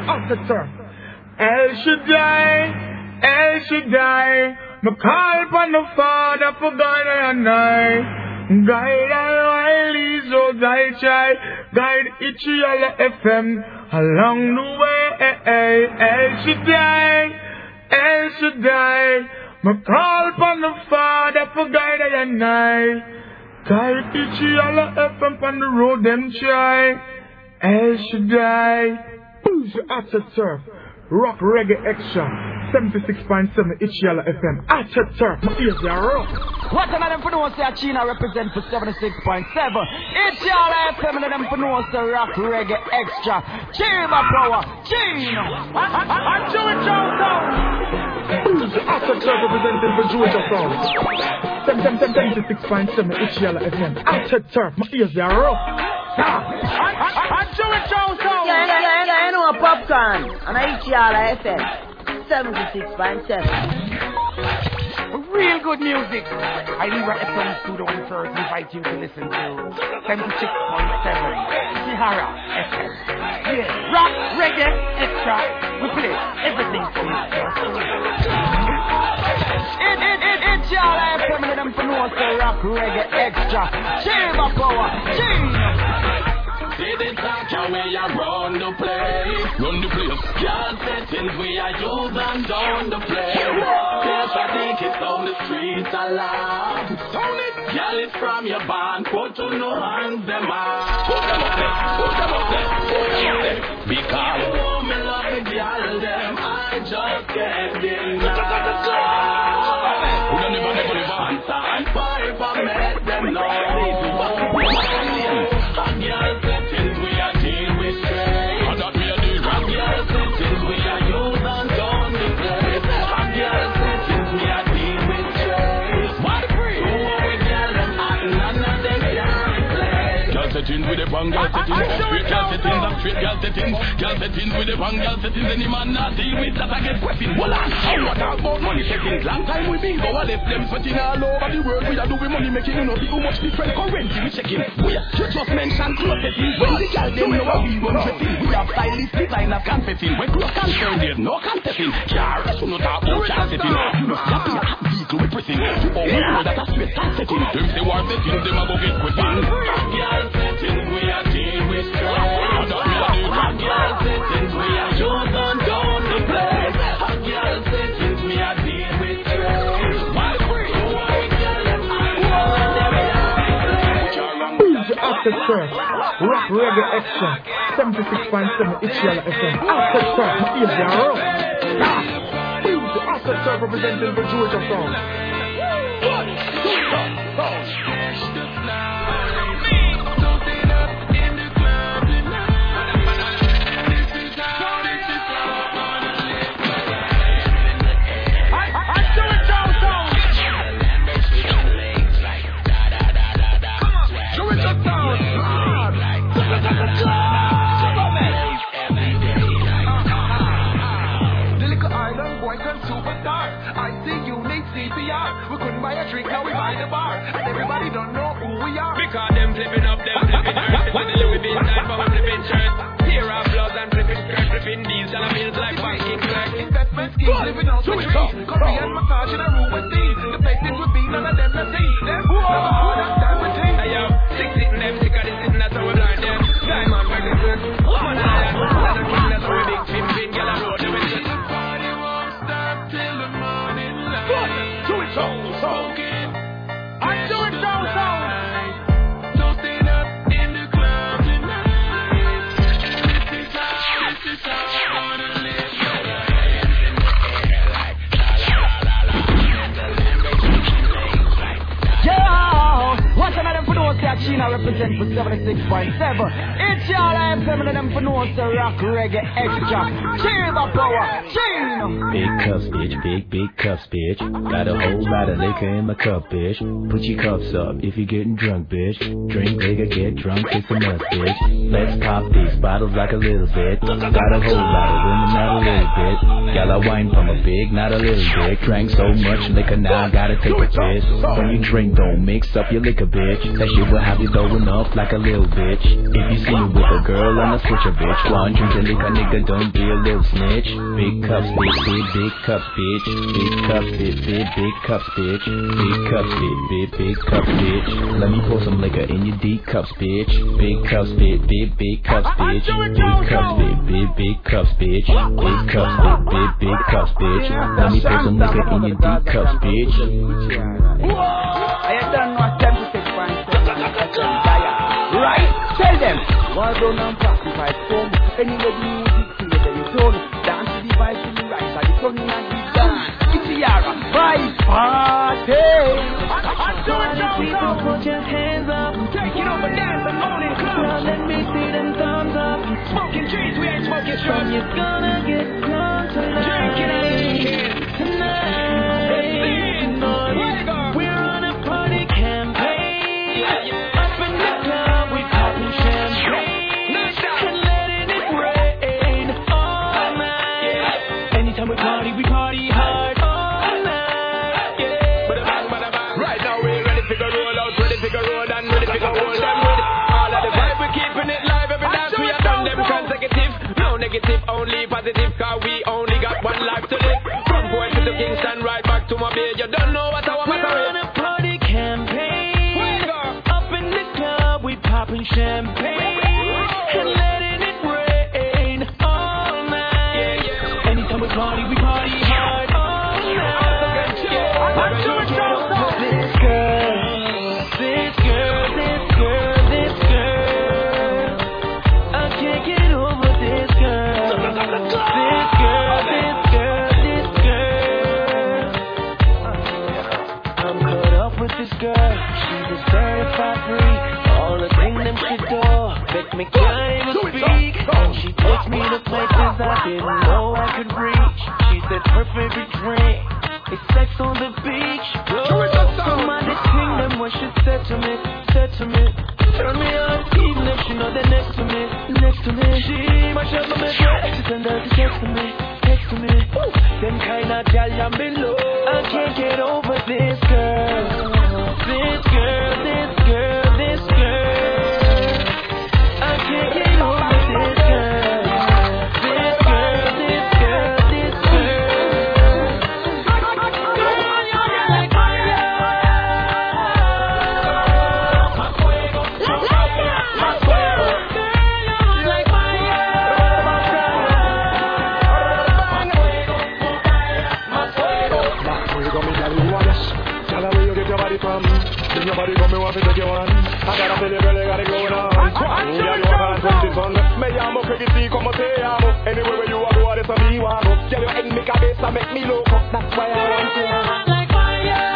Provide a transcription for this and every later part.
officer. El Shaddai, El Shaddai. Me call upon the Father for God and I. Guide all while these roads I try. Guide Ichiala FM along the way. El Shaddai, El Shaddai. Me call upon the Father for guide and I. Guide Ichiala FM on the road them try. El Shaddai. Who's your asset surf? Rock Reggae Extra 76.7 Ichiala FM. Asset surf. My ears are rough. What am I them for no say China represent for 76.7 Ichiala FM and them for no say Rock Reggae Extra. Chiba Power, Chino. I'm Jewish Sound. Who's your asset surf representing for Jewish Sound? 76.7 Ichiala FM. Asset surf. My ears are rough. I'm Jewish Sound. Yeah, I know a popcorn and I Ichiala FM 76.7. Real good music. I leave our FM studio on first invite you to listen to 76.7 Sahara FM. Yeah, Rock Reggae Extra. We play everything for you. Ichiala FM and them for no say Rock Reggae Extra. Chiba Power, Chino. See the talk and we are run the place. Run the place. Girl settings we are use and down the place. Yes, I think it's on the streets alive. Sound it. Girl, it's from your band. Put to no hands them out. Put them up there. Put them up there. Put them up there. Because you know me love the girl them. I just can't deny. Answer and five I met them now. Settings with the bang girl settings, straight girl settings and straight girl settings. Girl settings with the bang girl settings. Any man not deal with that I get weapon. Hold on, I want to talk about money settings. Long time we been go, I left them sweating all over the world. We are doing money making, you know, see how much different currency we checking. We are just mention clothes settings. When the girl them know how we run dressing. We have stylist design of confessing. When clothes concern there's no contesting. Car, I should not talk about car setting. You know, slapping a hot vehicle with pressing. You always know that a straight top setting. Them say war setting, them a go get quitting. We are deal with stress. Girl settings we are use and down the place. Girl settings we are deal with stress. My free. Who's your asset surf? Rock Reggae Extra 76.7 Ichiala FM. Asset surf. My ears are rough. Who's your asset surf representing for Jewish Sound? We couldn't buy a drink, now we buy the bar. And everybody don't know who we are. Because them flipping up, them flipping earth. When the Louis V time for flipping shirts. Here are blows and flipping skirts, flipping deals and feels like Viking flag. Investment schemes, living out the dream. Korean massage in a room with these. The places would be none of them the same. Them never would have time with things. Hey yo, six sitting them, sick of this sitting, that's how we blind them. Diamond magnificent. One of them, another king, that's how we big pimpin', girl and road them in the party won't stop till the morning light. So. I do it so. So stay up in the club tonight. This is how I wanna live. Yo, what's another for those that China represent for 76.7 Ichiala FM and them for no say Rock Reggae Extra. Chiba Power, Chino. Big cups, bitch, big cups, bitch. Got a whole lot of liquor in my cup, bitch. Put your cups up if you're getting drunk, bitch. Drink bigger, get drunk, kick some nuts, bitch. Let's pop these bottles like a little bit. Got a whole lot of women, not a little bit. Got a wine from a big, not a little bit. Drank so much liquor, now I gotta take a piss. When you drink, don't mix up your liquor, bitch. That shit will have you throwing up like a little bitch. If you see me with a girl on the switcher, bitch. One drink to lick a nigga, don't be a little snitch. Big cups, big cups, bitch. Big cups, big cups, bitch. Big cups, big cups, bitch. Let me pour some liquor in your D cups, bitch. Big cups, big cups, bitch. Big cups, big cups, bitch. Big cups, big cups, bitch. Let me pour some liquor in your D cups, bitch. I don't know what 76.7 right? Tell them. One down and practice come. Anyway, the music play, then you turn. Dance to the vibe to the right, and the turning and the dance. It's the Yara vibe party. People put your hands up. Take it over, dance and own it. Now let me see them thumbs up. Smoking trees, we ain't smoking shrubs. You're gonna get drunk tonight. Drinking and tonight. We're on a party campaign. Up in the club, we popping champagne and letting it rain all night. Anytime we party hard all night. Right now we're ready to go roll out, ready to go roll and ready to go hold them with all of the vibe. We're keeping it live every dance. We have done them consecutive, no negative, only positive. Cause we only got one life to live. From Poetry to Kingston, right back to my bed. You don't know what I want to We're on a party campaign. Up in the club, we popping champagne and letting it rain all night. Anytime we party hard all night. This girl. I can't get over this girl. This girl. I'm caught up with this girl. She's a certified freak. All the things them she do make me can't even speak. And she takes me to places I didn't know I could reach. She said her favorite drink is sex on the beach. Some of the thing them what she said to me. Turn me on, even if she know they're next to me. She mash up my memory. She send her to text to me. Them kind of gal I'm below. I can't get over this girl. This girl. I can't get over this girl. This girl. Nobody got me want to take you on. I gotta feel it, really got it going on. Yeah, you want 20 son. Me llamo, que sí, como te amo. Anywhere you are, go, that's a me want. Girl, you in me cabeza, make me loco. That's why I want you. Like fire.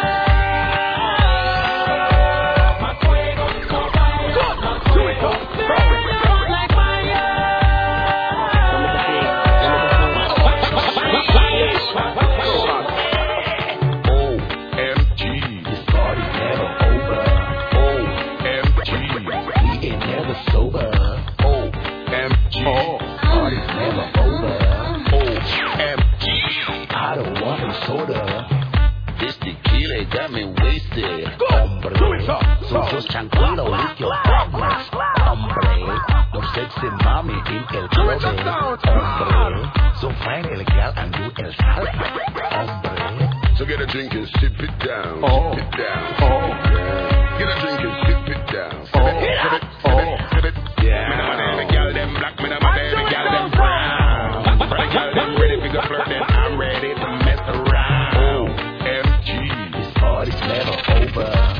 Tranquilo with your partners, hombre. No sexy mommy in el closet, hombre. So find el gal and do el salsa, hombre. So get a drink and sip it down, sip it down. Get a drink and sip it down, sip it. Yeah. Me nah my gal them black, me nah my gal them brown. For the gal them ready to go flirt, then I'm ready to mess around. OMG, this party's never over.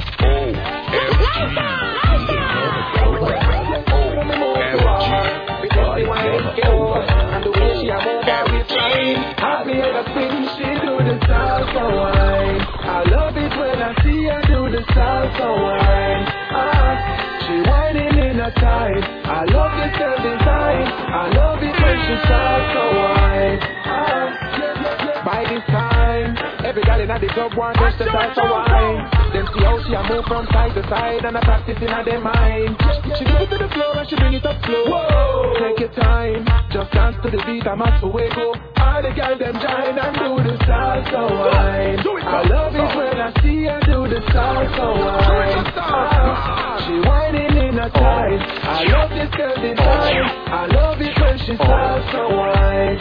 I love it when I see her do the salsa wine. She whining in her time. I love the style design. I love it when she salsa wine. By this time, every girl in the club wants just the salsa wine. Them see how she a move from side to side and I practice in her mind. She do it to the floor and she bring it up slow. Whoa. Take your time. Just dance to the beat, I'm at Fuego. All the girls them join and do the salsa wine. I love it when I see her do the salsa wine. She whining in her time. I love this girl design. I love it when she salsa wine.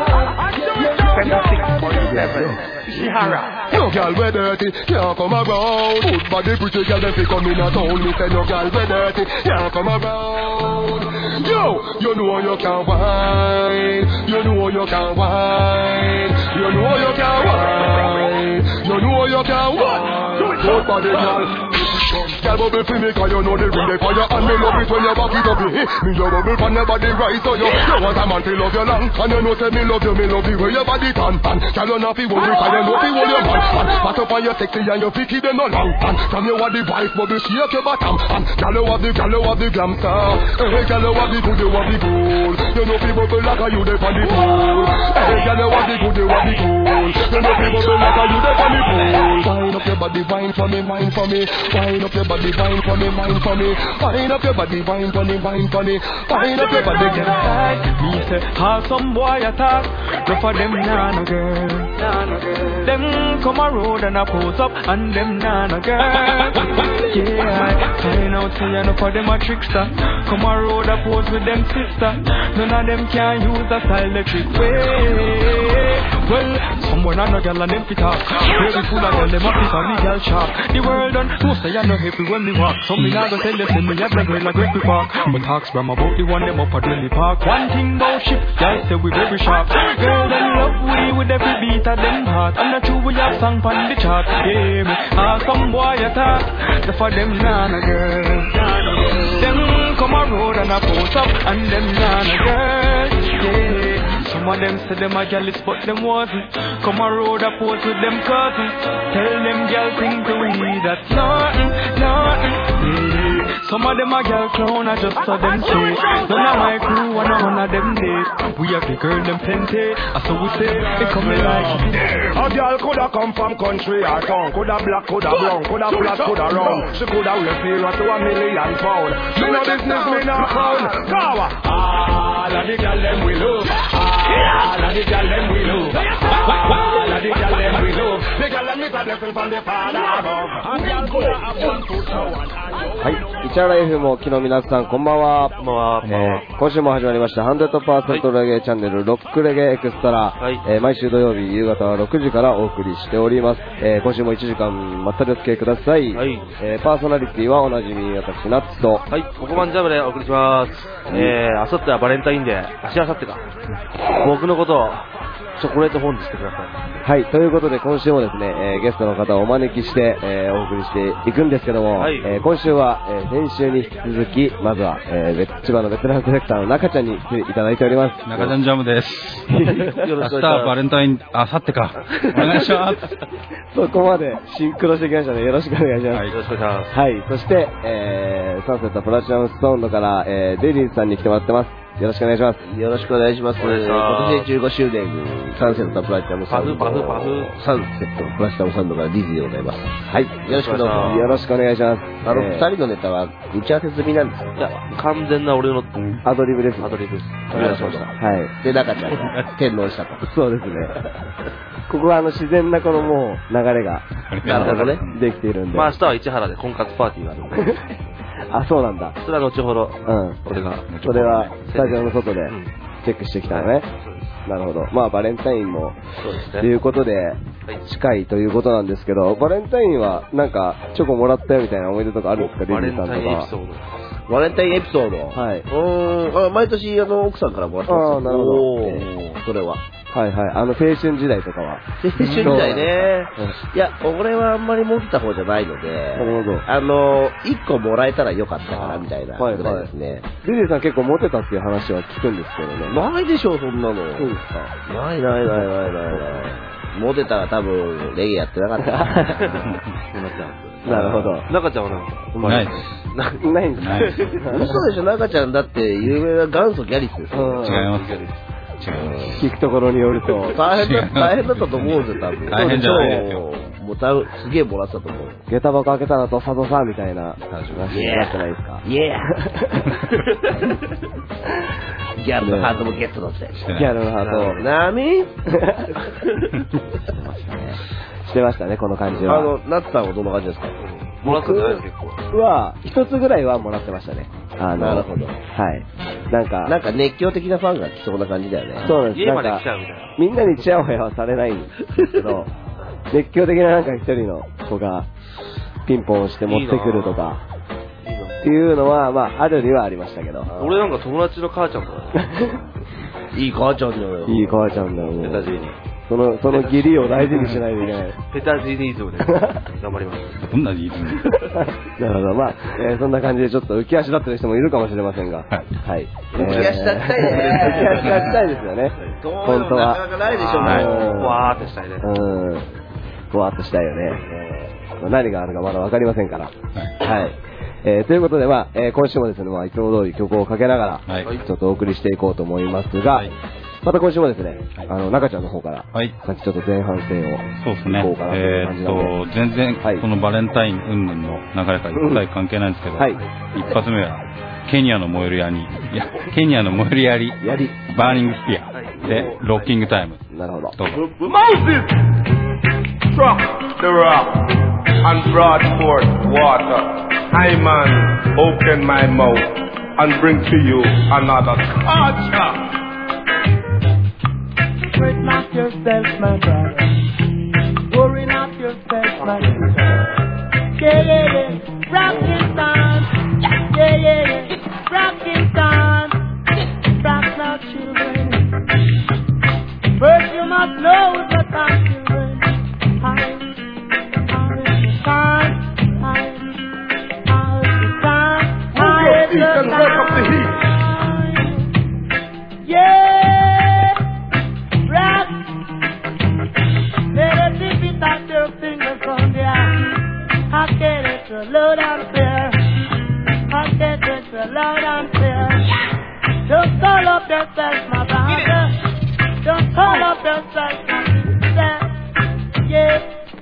No girl we dirty, can't come around. Good body pretty girl them fi come in a town. Me say no girl we dirty, can't come around. Yo, you know you can wine. You know you can wine. You know you can wine. You know you can wine. Good body girl. Girl bubble for me, cause you know the ring they fire. And me love it when you back it up. Me your bubble for your body right. So you want a man to love you long. And you know say me love the way your body tan. Girl you not fi worry, cause you know fi hold your man. Pat up on your sexy and you fi keep them no long. From you have the vibe, bubble shake your bottom. Girl you have the glam star. Hey girl you have the good, you have the cool. You know fi bubble like a you dey on the pool. Hey girl you have the good, you have the cool. You know fi bubble like a you dey on the pool. Wind up your body, wine for me, wine for me. Wind up your body, wine for me, wine for me. Wind up your body, wine for me, wine for me. Wind up your body, get tight. Me say, how some boy attack. No for them nana girl. Them come a road and a pose up and them nana girl. Yeah, find out say enough for them a trickster. Come a road a pose with them sister. None of them can use a style electric way. Well, someone a no girl and them fit up. Baby full of girl, them a fit on the girl sharp. The world done, no say I no happy when me walk. So me nah go tell you say me have like girl a great park. But talks from about the one them up at Dwelly Park. One thing about ship, girl say we very sharp. Girl them love we with every beat of them heart. I'm not true we have song on the chart. Yeah me, some boy attack. The for them nana girl. Them come a road and a post up and them nana girl. Yeah. Some of them say them a jealous but them wasn't. Come a road a pose with them cousins. Tell them girl things to we that's nothing. Yeah. Some of them a girl clown, I just saw them say. None of my crew, and none of them date. We have the girl them plenty, I saw we say, they come like a girl coulda come from country or town. Coulda black, coulda brown, coulda flat, coulda round. She coulda wear feel to £1 million. Me no business, me no pound. Kawa. All of the girl them we love. All of the girl them we love. All of the girl them we love. The girl them is a blessing from the Father above. A girl coulda have 1 foot to 1. はい、市原 FM を昨日皆さんこんばんは。今週も始まりました 100% レゲエチャンネルロックレゲエエクストラ、毎週土曜日夕方は6時からお送りしております。今週も1時間まったりお付き合いください。パーソナリティはおなじみ私ナッツと、 はい、ここまんジャムでお送りします。あさってはバレンタインデー、あさってか。僕のことをチョコレート本にしてください。 はい、ということで今週もですね、ゲストの方をお招きして、お送りしていくんですけども、今週は、先週に引き続き、まずは、千葉のベテランセレクターの中ちゃんに来ていただいております。 中ちゃんジャムです。明日はバレンタイン、あさってか。お願いします。 そこまでシンクロしてきましたね。よろしくお願いします。 はい、よろしくお願いします。 はい、そして、サンセットプラチナムストーンドから、デイリーズさんに来てもらってます。よろしくお願いします。 よろしくお願いします。今年15周年、サンセットプラチナムサンド。サンセットプラチナムサンドからディズニーでございます。はい。よろしくどうぞ。 よろしくお願いします。 二人のネタは打ち合わせ済みなんですか？ いや、完全な俺のアドリブです。 アドリブです。 お願いしました。はい。で、中ちゃんが天皇したと。 そうですね。ここは自然なこのもう流れが、 なるほどね。 できているんで。 まあ明日は市原で婚活パーティーがあるんで。 あ、そうなんだ。 それは後ほど。 それはスタジオの外でチェックしてきたのね。なるほど。まあバレンタインもということで近いということなんですけど、バレンタインはなんかチョコもらったよみたいな思い出とかあるんですか？ バレンタインエピソード。 バレンタインエピソード。はい。毎年奥さんからもらってます。 なるほど。 それは。 はいはい。青春時代とかは。 青春時代ね。いや、俺はあんまりモテた方じゃないので、 なるほど。 1個もらえたらよかったかなみたいなぐらいですね。 リリーさん結構モテたっていう話は聞くんですけどね。 ないでしょ、そんなの。 そうですか。 ない。モテたら多分、レゲエやってなかった。 なるほど。 中ちゃんはなんかないです。 ないんですか？ 嘘でしょ、中ちゃんだって有名な元祖ギャリスですよ。 違います。 聞くところによると大変だったと思うんですよ、多分。 大変じゃないですよ。 もうすげえもらってたと思う。 下駄箱開けたらドサドサみたいな感じになってないですか？ イエーギャルのハートもゲットだって。 ギャルのハート。 なみしてましたね、この感じは。 ナツさんはどんな感じですか？ もらったんじゃないですか？結構。 は、一つぐらいはもらってましたね。 なるほど。 はい。なんか熱狂的なファンが来そうな感じだよね。 そうなんです。 家まで来ちゃうみたいな。 みんなにチヤホヤはされないんですけど、熱狂的ななんか一人の子がピンポンをして持ってくるとか、っていうのは、まあ、あるにはありましたけど。 俺なんか友達の母ちゃんとか。 いい母ちゃんだよ。 いい母ちゃんだよ。 ペタジーニ。 その義理を大事にしないといけない。 ペタジーニーズムで頑張ります。 どんなリズム？ なるほど。まあ、そんな感じでちょっと浮き足立ってる人もいるかもしれませんが。はい。 浮き足立ちたいね。 浮き足立ちたいですよね。本当は。 なかなかないでしょうね。 わーってしたいね。 ふわーっとしたいよね。何があるかまだわかりませんから。はい。ということで、まあ、今週もですね、まあ、いつも通り曲をかけながら、ちょっとお送りしていこうと思いますが、また今週もですね、中ちゃんの方から、さっきちょっと前半戦を、 そうですね。全然、このバレンタイン云々の流れから一切関係ないんですけど、一発目は、ケニアの燃える槍、バーニングスピアで、ロッキングタイム。 なるほど。 どうぞ。 Moses struck the rock and brought forth water. I man, open my mouth and bring to you another culture. Worry not yourself, my brother. Worry not yourself, my sister. Yeah. Rockin' time. Yeah. Rockin' time. Rock now, children. First you must know the time, children. Time. Yeah, rock. Let us dip it out your fingers on the eye. I get it so loud and clear. I get it so loud and clear. Don't call up yourself, my brother. Don't call up yourself, my sister. Yeah.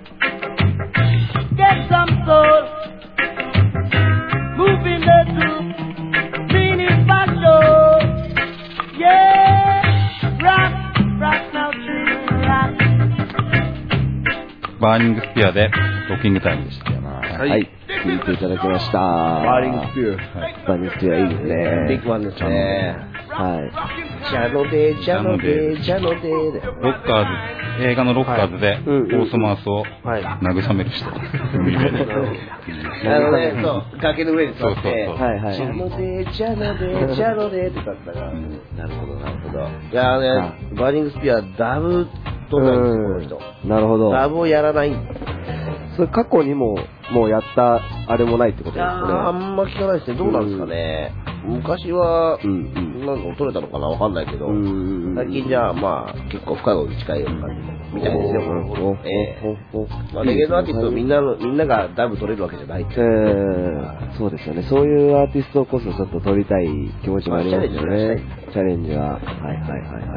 Get some soul. Move in the troop. Meaning for show. Yeah. Rock now, children, rock. バーニングスピアで、ロッキングタイムでした。 はい。聞いていただきました。 バーニングスピア。 バーニングスピアいいですね。 ビッグワンですね。 はい。 ジャノデで。 ロッカーズ、映画のロッカーズで、オーソマースを慰める人。海辺で。 そう、崖の上に座って、ジャノデって言ったら、なるほど。いやね、バーニングスピア、ダブとなんですよ、この人。 なるほど。 ダブをやらないんだ。 それ過去にもうやったあれもないってことですかね。 あんま聞かないですね。どうなんですかね。昔は、なんか取れたのかなわかんないけど、最近じゃあまあ結構深いことに近いような感じみたいですよ。まあレゲエのアーティストみんながダブ取れるわけじゃないって。 そうですよね。そういうアーティストこそちょっと取りたい気持ちもありますよね。チャレンジは。はい、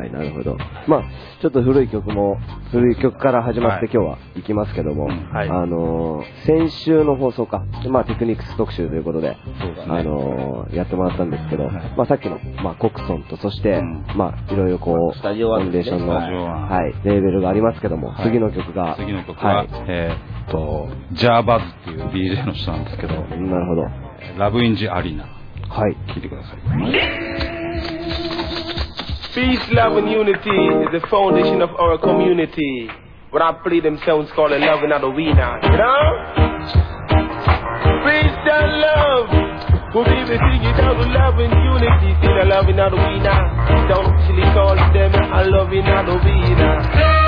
なるほど。まあちょっと古い曲から始まって今日は行きますけども、先週の放送か、まあテクニクス特集ということで、やってもらったんですけど、まあさっきの、まあコクソンと、そして、まあいろいろこう、ファンデーションの、レーベルがありますけども、次の曲は、 ジャーバズっていう DJ の人なんですけど、なるほど。 ラブインジアリーナ。 はい。 聞いてください。 Peace, love, and unity is the foundation of our community. What I play them sounds called a love and not a arena, you know? Peace and love. We'll be sing it out with love and unity. See the love and not a arena. Don't officially call them a love and not a arena.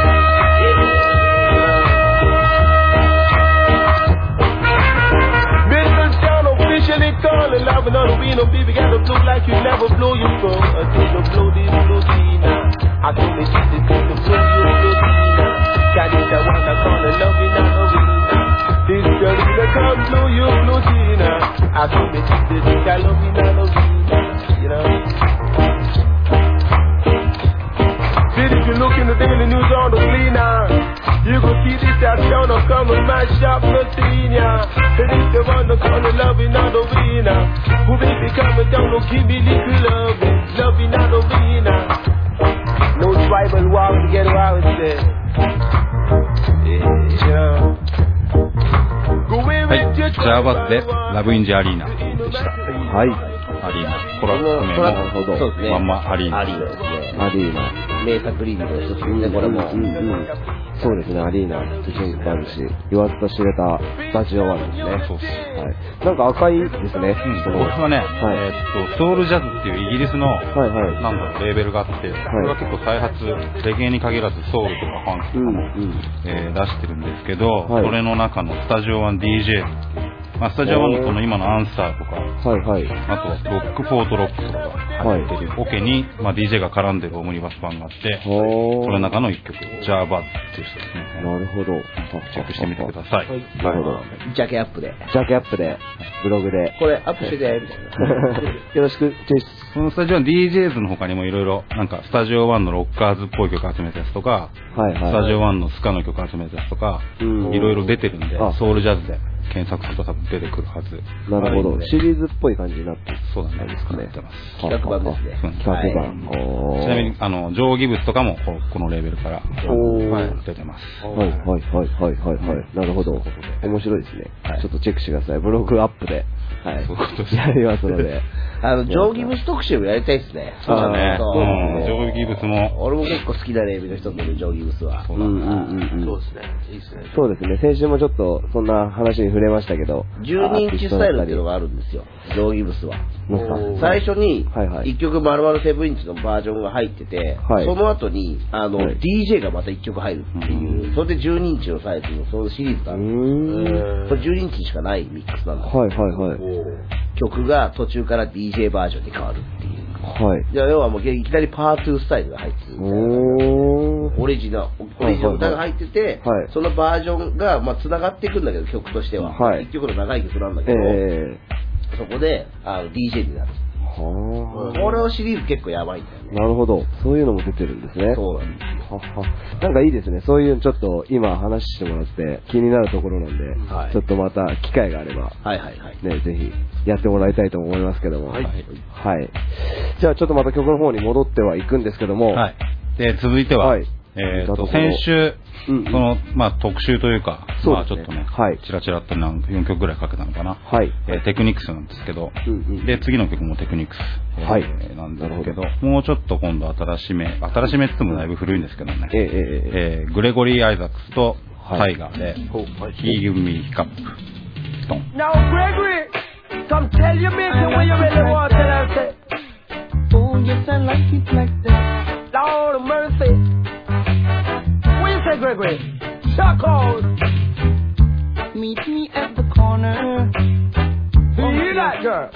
Officially call it love and not a arena. People got to blow like you never blow your phone. Until the blow this blue tina. I told me shit this is the blow you blue tina. Got it that one that call it love and not a arena. This girl is the come blow you blue tina. I told me shit this is that love and not a arena. You know? See if you look in the daily news on the cleaner. You gon' see this as shown up coming me down, no give me little love. Love in arena. No tribal war to get around there. Yeah. はい、ジャーバスでラブインジアリーナでした。 はい。 アリーナ。コラック名もまんまアリーナ。 アリーナですね。 アリーナ。 名作リーグの一つですね、これも。 そうですね、アリーナ、非常にあるし、言わずと知れたスタジオ1ですね。 そうです。 はい。なんか赤いですね。 僕はね、ソウルジャズっていうイギリスの、なんだろう、レーベルがあって、これは結構再発、レゲエに限らずソウルとかファンクとかも出してるんですけど、それの中のスタジオ1 DJ っていう、まあ、スタジオ1のこの今のアンサーとか、あとロックフォートロックとか入ってるオケに、まあ、DJ が絡んでるオムニバス版があって、その中の一曲、ジャーバっていう人ですね。 なるほど。 チェックしてみてください。 なるほど。 ジャケアップで。 ジャケアップで、ブログで。 これアップしてて、みたいな。よろしく、 そのスタジオ1 DJs の他にもいろいろ、なんかスタジオ1のロッカーズっぽい曲集めたやつとか、スタジオ1のスカの曲集めたやつとか、いろいろ出てるんで、ソウルジャズで検索すると多分出てくるはず。 なるほど。シリーズっぽい感じになってそうだね。 ですかね。 企画版ですね。 企画版。 ちなみに、ジョー・ギブスとかもこのレベルから出てます。 はい。なるほど。面白いですね。ちょっとチェックしてください。ブログアップで。はい。やりますので。 ジョー・ギブス特集をやりたいですね。 そうだね。ジョー・ギブスも。 俺も結構好きなレベルの一つで、ジョー・ギブスは。 そうですね。いいですね。 そうですね。先週もちょっとそんな話に触れましたけど。 12インチスタイルっていうのがあるんですよ。ジョー・ギブスは。最初に1曲丸々7インチのバージョンが入ってて、その後にDJ がまた1曲入るっていう、それで12インチのサイズのそのシリーズがある。これ12インチしかないミックスなんですよ。曲が途中から DJ バージョンに変わるっていう。要はもういきなりパー2スタイルが入ってる。オリジナル歌が入ってて、そのバージョンがまあ繋がっていくんだけど、曲としては。1曲の長い曲なんだけど、そこでDJ になる。これのシリーズ結構やばいんだよね。 なるほど。そういうのも出てるんですね。 そうなんですよ。 なんかいいですね。そういうちょっと今話してもらって気になるところなんで、ちょっとまた機会があれば、ね、ぜひやってもらいたいと思いますけども。はい。じゃあちょっとまた曲の方に戻ってはいくんですけども。 で、続いては、先週、まあ、特集というか、まあ、ちょっとね、チラチラっと4曲ぐらいかけたのかな。テクニクスなんですけど、で、次の曲もテクニクスなんですけど、もうちょっと今度新しめって言ってもだいぶ古いんですけどね、グレゴリー・アイザックスとタイガーで、He Give Me Hiccup。 Now, Gregory, come tell your maker when you really want to tell us. Oh, yes, I like it like that. Lord of mercy.What you say, Gregory? Chuck out. Meet me at the corner. Do you hear that, girl?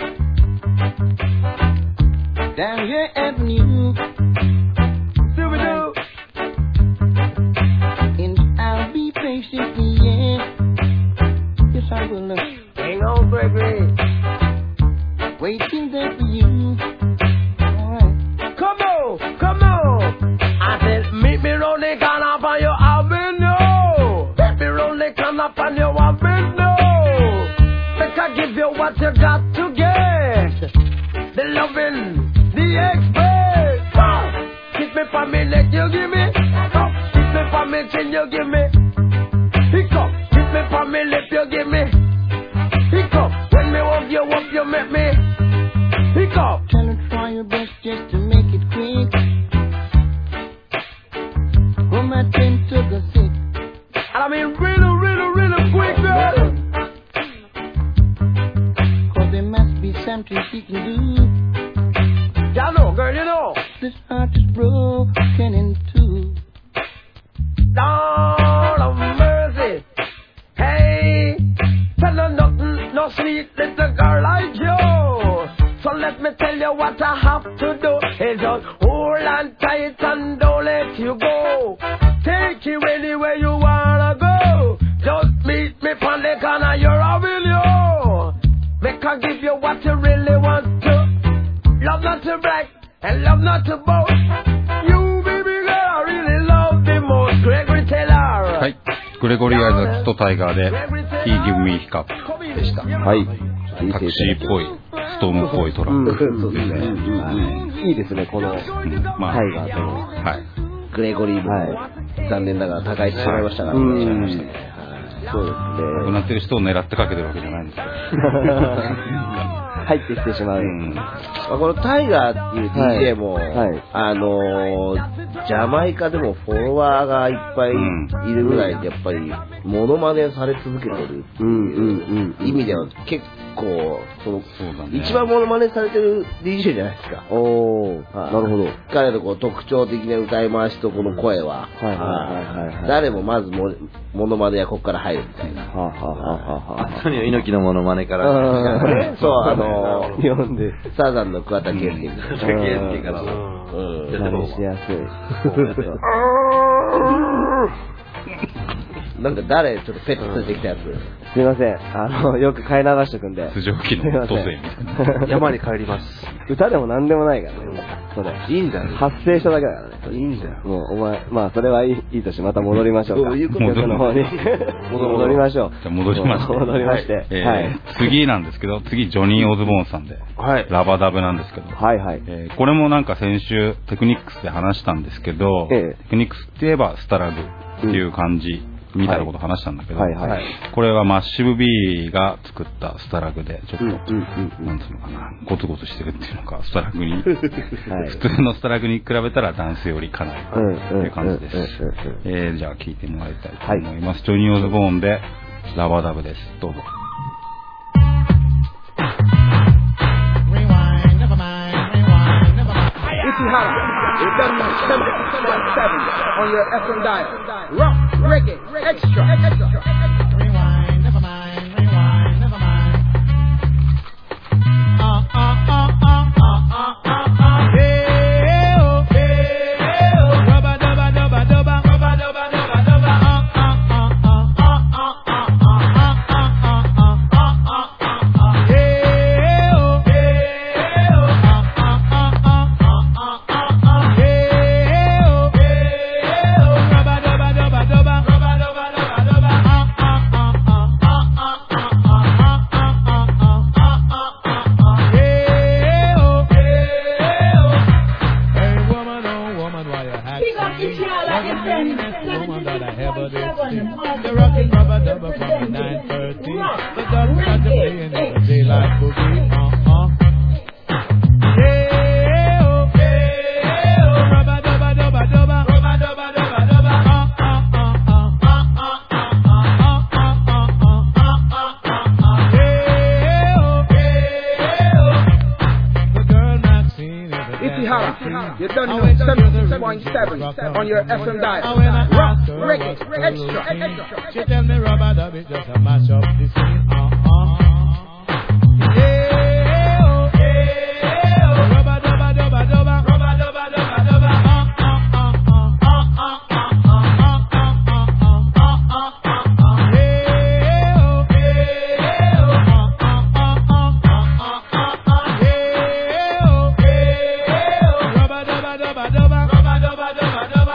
Down here Avenue. Scooby-Doo. And I'll be patient, yeah. Yes, I will. Hang on, Gregory. Waiting there for you. Alright. Come on, come on.I said, meet me round the corner on your avenue. Meet me round the corner on your avenue. Make I give you what you got to get. The loving, the expert. Kiss me for me, neck you give me. Kiss me for me, chin you give me. Hiccup, kiss me for me, lip you give me. Hiccup, when me walk you up, you make me. Hiccup. Try to try your best just to make it quick.When my train took a seat, I mean really quick, girl. Cause there must be something she can do. Yeah, I know, girl, you know. This heart is broken in two. Lord of mercy. Hey, tell her nothing, no sweet little girl like you. So let me tell you what I have to do. Is just hold on tight and don't let you go. Take you anywhere you wanna go. Just meet me on the corner, you're a video. Make I give you what you really want to. Love not to brag and love not to boast. You baby girl, I really love the most. Gregory Taylor. はい。グレゴリー・アイザックスとタイガーで He Give Me Hiccup でした。 はい。 タクシーっぽいストームっぽいトラック。 そうですね。いいですね、このタイガーと。 はい。 グレゴリーも残念ながら他界してしまいましたからね。 そうですね。 亡くなってる人を狙ってかけてるわけじゃないんですけど。 入ってきてしまう。 このタイガーっていう DJ も、ジャマイカでもフォロワーがいっぱいいるぐらいで、やっぱり、モノマネされ続けてるっていう意味では結構、一番モノマネされてる DJ じゃないですか。 なるほど。 彼のこう特徴的な歌い回しとこの声は、誰もまずモノマネはここから入るみたいな。 アントニオ猪木のモノマネから。 そう、日本で、サザンの桑田佳祐からの。 真似しやすい。 なんか誰、ちょっとペット出てきたやつ。 すいません。よく飼い流しとくんで。 通常機の都政みたいな。 山に帰ります。 歌でも何でもないからね。それ。 いいんだよ。 発声しただけだからね。 いいんだよ。 もう、お前、まあ、それはいいとして、また戻りましょうか。 そういうことの方に。戻りましょう。 じゃあ戻りまして。 戻りまして。 次なんですけど、次、ジョニー・オズボーンさんで。ラバダブなんですけど。これもなんか先週、テクニックスで話したんですけど、テクニックスって言えばスタラグっていう感じ。みたいなこと話したんだけど、これはマッシブ B が作ったスタラグで、ちょっと、なんつうのかな、ゴツゴツしてるっていうのか、スタラグに、普通のスタラグに比べたらダンスよりかなりっていう感じです。じゃあ聴いてもらいたいと思います。ジョニー・オズボーンで、ラバダブです。どうぞ。 On your FM dial. Rock, reggae, extra. Rewind, never mind, rewind, never mind. Hey, oh, hey, oh. Rubba, dubba, dubba, dubba. Rubba, dubba, dubba, dubba. Hey, oh, hey, oh. The rockin' rubber dubber from the 9:30. The dub got to playing in the daylight boogie. Yeah, oh, yeah, oh. Rubber dubber dubber dubber. Rubber dubber dubber dubber. Yeah, oh, yeah, oh. The girl Maxine is a Itihara, you done know 76.7 on your FM dial. Rock, reggae, extra. She tell me rubber dub it just a mash up the scene. Yeah, oh, yeah, oh. Rubber dubber dubber dubber. Rubber dubber dubber dubber. Yeah, oh, yeah, oh. Yeah, oh, yeah, oh. Rubber dubber dubber dubber. Rubber dubber dubber dubber.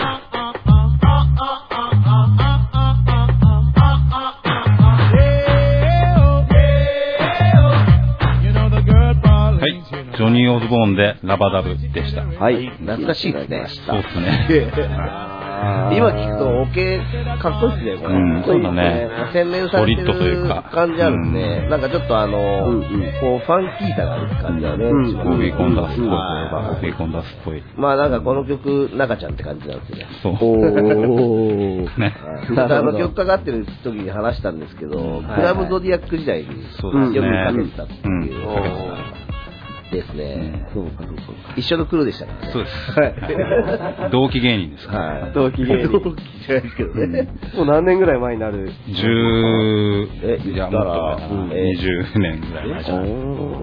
ジョニー・オズボーンでラバダブでした。 はい。懐かしいですね。 そうですね。 今聞くと、オケ、かっこいいですね、これ。 そうだね。 洗練されてる感じあるんで、なんかちょっとこう、ファンキーさがある感じだね。 コービーコンダースっぽいといえば、コービーコンダースっぽい。 まあなんかこの曲、中ちゃんって感じなんですよね。 そう。ね。 曲かかってる時に話したんですけど、クラブゾディアック時代によくかけてたっていう。ですね。一緒のクルーでしたからね。 そうです。同期芸人ですから。同期芸人。 同期じゃないですけどね。 もう何年ぐらい前になるいや、もっと20年ぐらい前じゃない。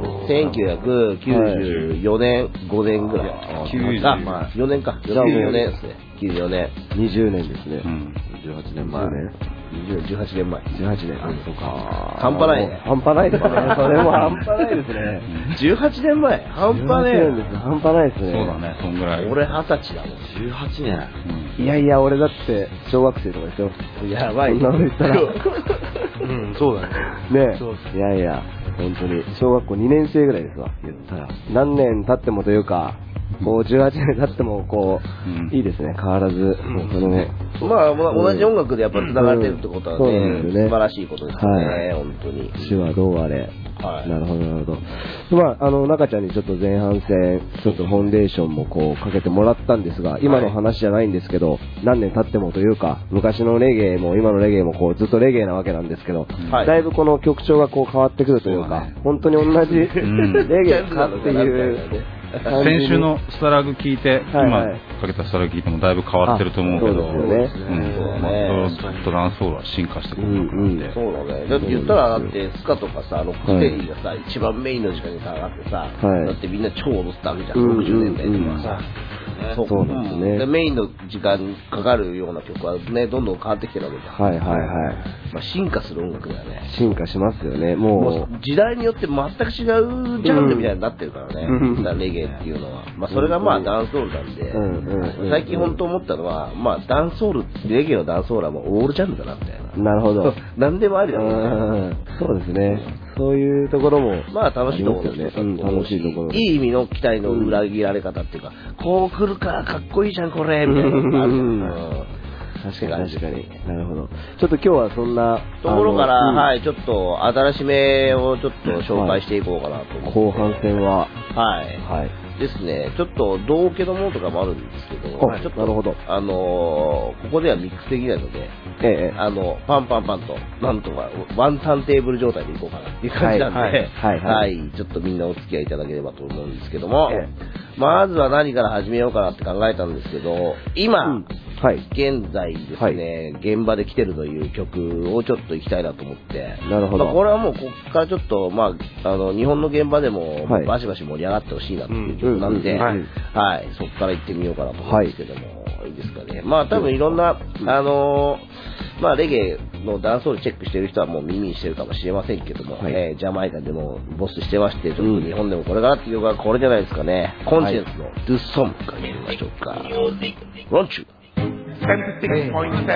1994年、5年ぐらい。まあ、4年か。94年ですね。94年。 20年ですね。 18年前。18年前。 18年。そうか。 半端ないね。 半端ないですね。それも半端ないですね。 18年前。半端ねえ。 半端ないですね。 そうだね、そんぐらい。 俺20歳だもん。 18年。 いやいや、俺だって小学生とかですよ。 やばい。 そんなの言ったら。 そうだね。 ねえ。いやいや。 本当に。小学校2年生ぐらいですわ、言ったら。何年経ってもというか、こう18年経ってもこう、いいですね、変わらず。そのね。 まあ、同じ音楽でやっぱ繋がれてるってことはね、素晴らしいことですよね、本当に。 手話どうあれ。なるほど、なるほど。まあ、中ちゃんにちょっと前半戦、ちょっとファンデーションもこうかけてもらったんですが、今の話じゃないんですけど、何年経ってもというか、昔のレゲエも今のレゲエもこうずっとレゲエなわけなんですけど、だいぶこの曲調がこう変わってくるというか、本当に同じレゲエかっていう。 先週のスタラグ聞いて、今かけたスタラグ聞いてもだいぶ変わってると思うけど、ずっとダンスホールは進化してくるんで。 そうだね。だって言ったら、だってスカとかさ、ロックステリーがさ、一番メインの時間にさ、上がってさ、だってみんな超踊ってたわけじゃん、60年代とかさ。そうですね。メインの時間にかかるような曲はね、どんどん変わってきてるわけじゃん。はいはいはい。まあ進化する音楽だよね。 進化しますよね。もう時代によって全く違うジャンルみたいになってるからね。レゲエっていうのは。まあそれがまあダンスホールなんで、最近本当思ったのは、まあダンスホール、レゲエのダンスホールはもうオールジャンルだなみたいな。 なるほど。 何でもありだね。 そうですね。そういうところも。 まあ楽しいところですよね。 楽しいところ。 いい意味の期待の裏切られ方っていうか、こう来るからかっこいいじゃんこれ、みたいなのがあるじゃん。 確かに確かに。なるほど。ちょっと今日はそんなところから、はい、ちょっと新しめをちょっと紹介していこうかなと思って。 後半戦は。 はい。はい。ですね、ちょっと同受けのものとかもあるんですけど、ちょっと、 なるほど。 ここではミックスできないので、パンパンパンと、なんとか、ワンタンテーブル状態でいこうかなっていう感じなんで、はい、ちょっとみんなお付き合いいただければと思うんですけども、まずは何から始めようかなって考えたんですけど、今、現在ですね、現場で来てるという曲をちょっと行きたいなと思って、 なるほど。 これはもうここからちょっと、まあ、日本の現場でもバシバシ盛り上がってほしいなっていう曲なんで、はい、そこから行ってみようかなと思うんですけども、いいですかね。まあ多分いろんな、まあレゲエのダンスホールチェックしてる人はもう耳にしてるかもしれませんけども、ジャマイカでもボスしてまして、ちょっと日本でもこれからっていう曲はこれじゃないですかね。コンシェンスのドゥソンかけましょうか。ロンチュー。 76.7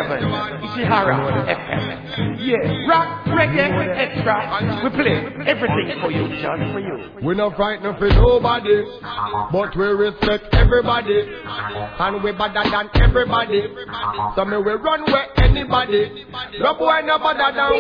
Ishihara FM. Yeah, rock, reggae, extra. We play everything for you, just for you. We're not frightened for nobody, but we respect everybody. And we better than everybody. So me we run where anybody. No boy no better than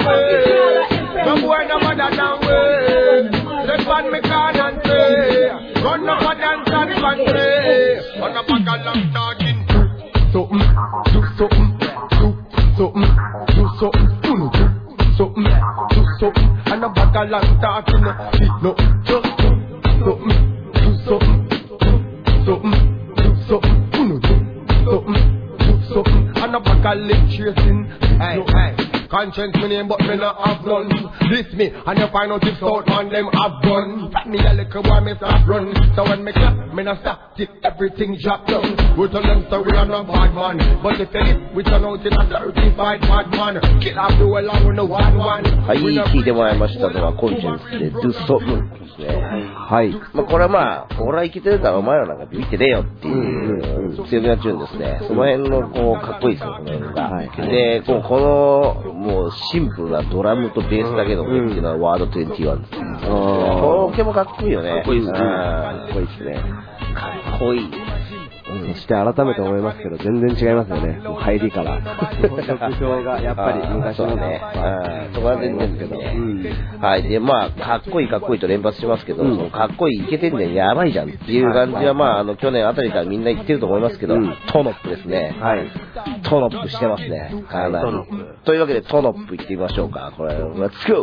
we. No boy no better than we. Step on me can and say, run up a dance and country. On a back a long talking. Something, do something, do something, do something, do something, do something, and a bag of long talking, no, just something, do something, something, do something, something, do something, and a bag of lip chasing, hey. Conscience me name but me not have none. This me and you find out if South man them have gun. Me a little boy me start run. So when me clap me not stop till everything drop down. We tell them so we are not bad man. But if you live we turn out in a certified bad man. Kill off the well and we no one one. はい、聞いてもらいましたのはコンシェンスで Do Something ですね。はい。まあこれはまあ、俺は生きてるからお前らなんかビビってねえよっていう強気なチューンですね。その辺のこうかっこいいですよ、この辺が。で、このもうシンプルなドラムとベースだけのっていうのはワード21です。これもかっこいいよね。かっこいいですね。かっこいいですね。かっこいい。 そして改めて思いますけど、全然違いますよね。入りから。曲調がやっぱり昔のね。 そこは全然ですけど。はい。で、まあ、かっこいいかっこいいと連発しますけど、かっこいいいけてんねんやばいじゃんっていう感じは、まあ、去年あたりからみんな言ってると思いますけど、トノップですね。はい。トノップしてますね。かなり。というわけで、トノップ行ってみましょうか。これ、Let's go!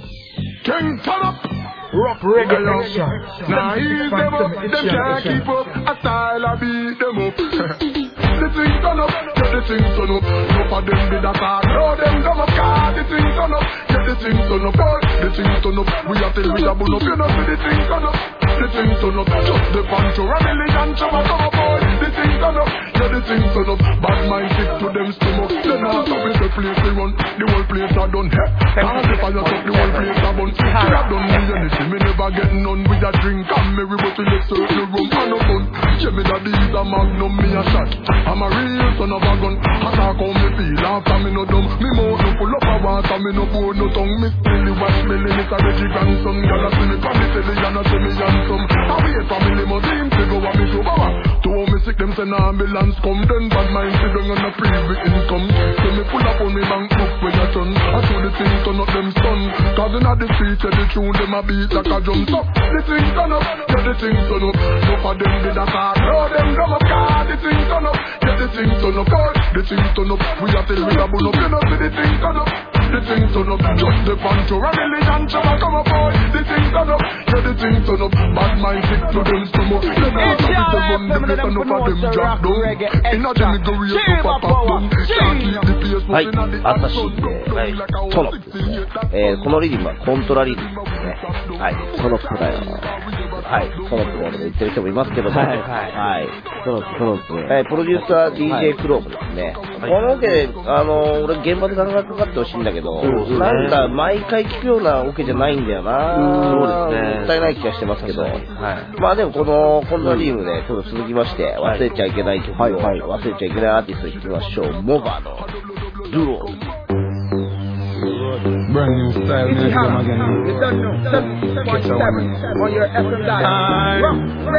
King turn up, rough regulation. Now ease them up, them can't keep up. A style I beat them up. The thing turn up, get the thing turn up. No for them did a start, no them come up. Cause the thing turn up, get the thing turn up. The thing turn up, we are till we are bull up. You know see the thing turn up, the thing turn up. Just the pancho, a million chum a come up boy. The thing turn up, get the thing turn up. Bad mind stick to them stomach. Then after we the place they run, the whole place are done. Can't see fire up, the whole place are done. We have done me anything, me never get none. We a drink and merry, but we let's serve the rum and no fun. Yeah, me that of these a magnum me a shot. I'm a real son of a gun. Attack how me feel after me no dumb. Me mouth no full up of water, me no pour no tongue. Me still the watch me limit a Reggie grandson. Y'all a see me from me telly and a see me handsome. I wait for me limousine to go and me show power. To how me sick them send ambulance come. Then bad mind sit down on a private income. So me pull up on me bank book when you turn. I show the thing turn up them stun. Cause in the street yeah, the tune them a beat like a drum. So the thing turn up, yeah the thing turn up. No for them did a car, no them drum up. Cause the thing turn up, yeah the thing turn up. Cause the thing turn up, we are till we are bull up. You know see the thing turn up. The thing turn up, just the pancho, a million chama come up boy. The thing turn up, yeah the thing turn up. Bad mind sick to them stomach. Them not happy to run them, let enough of them drop down. In a them go real to pop up down. Can't keep the pace moving on the 朝日で、トノップですね。このリズムはコントラリズムですね。はい、トノップだよ。はい、トノップだよと言ってる人もいますけども。はい、トノップ。プロデューサー DJ クローブですね。このオケ、俺現場でガンガンかかってほしいんだけど、なんか毎回聴くようなオケじゃないんだよな。そうですね。もったいない気がしてますけど。まあでもこのコントラリズムでちょっと続きまして、忘れちゃいけない曲を、忘れちゃいけないアーティストいきましょう。モバのドゥロー。 Brand new style, man. Come again. You don't know. 7.7 on your FM dial.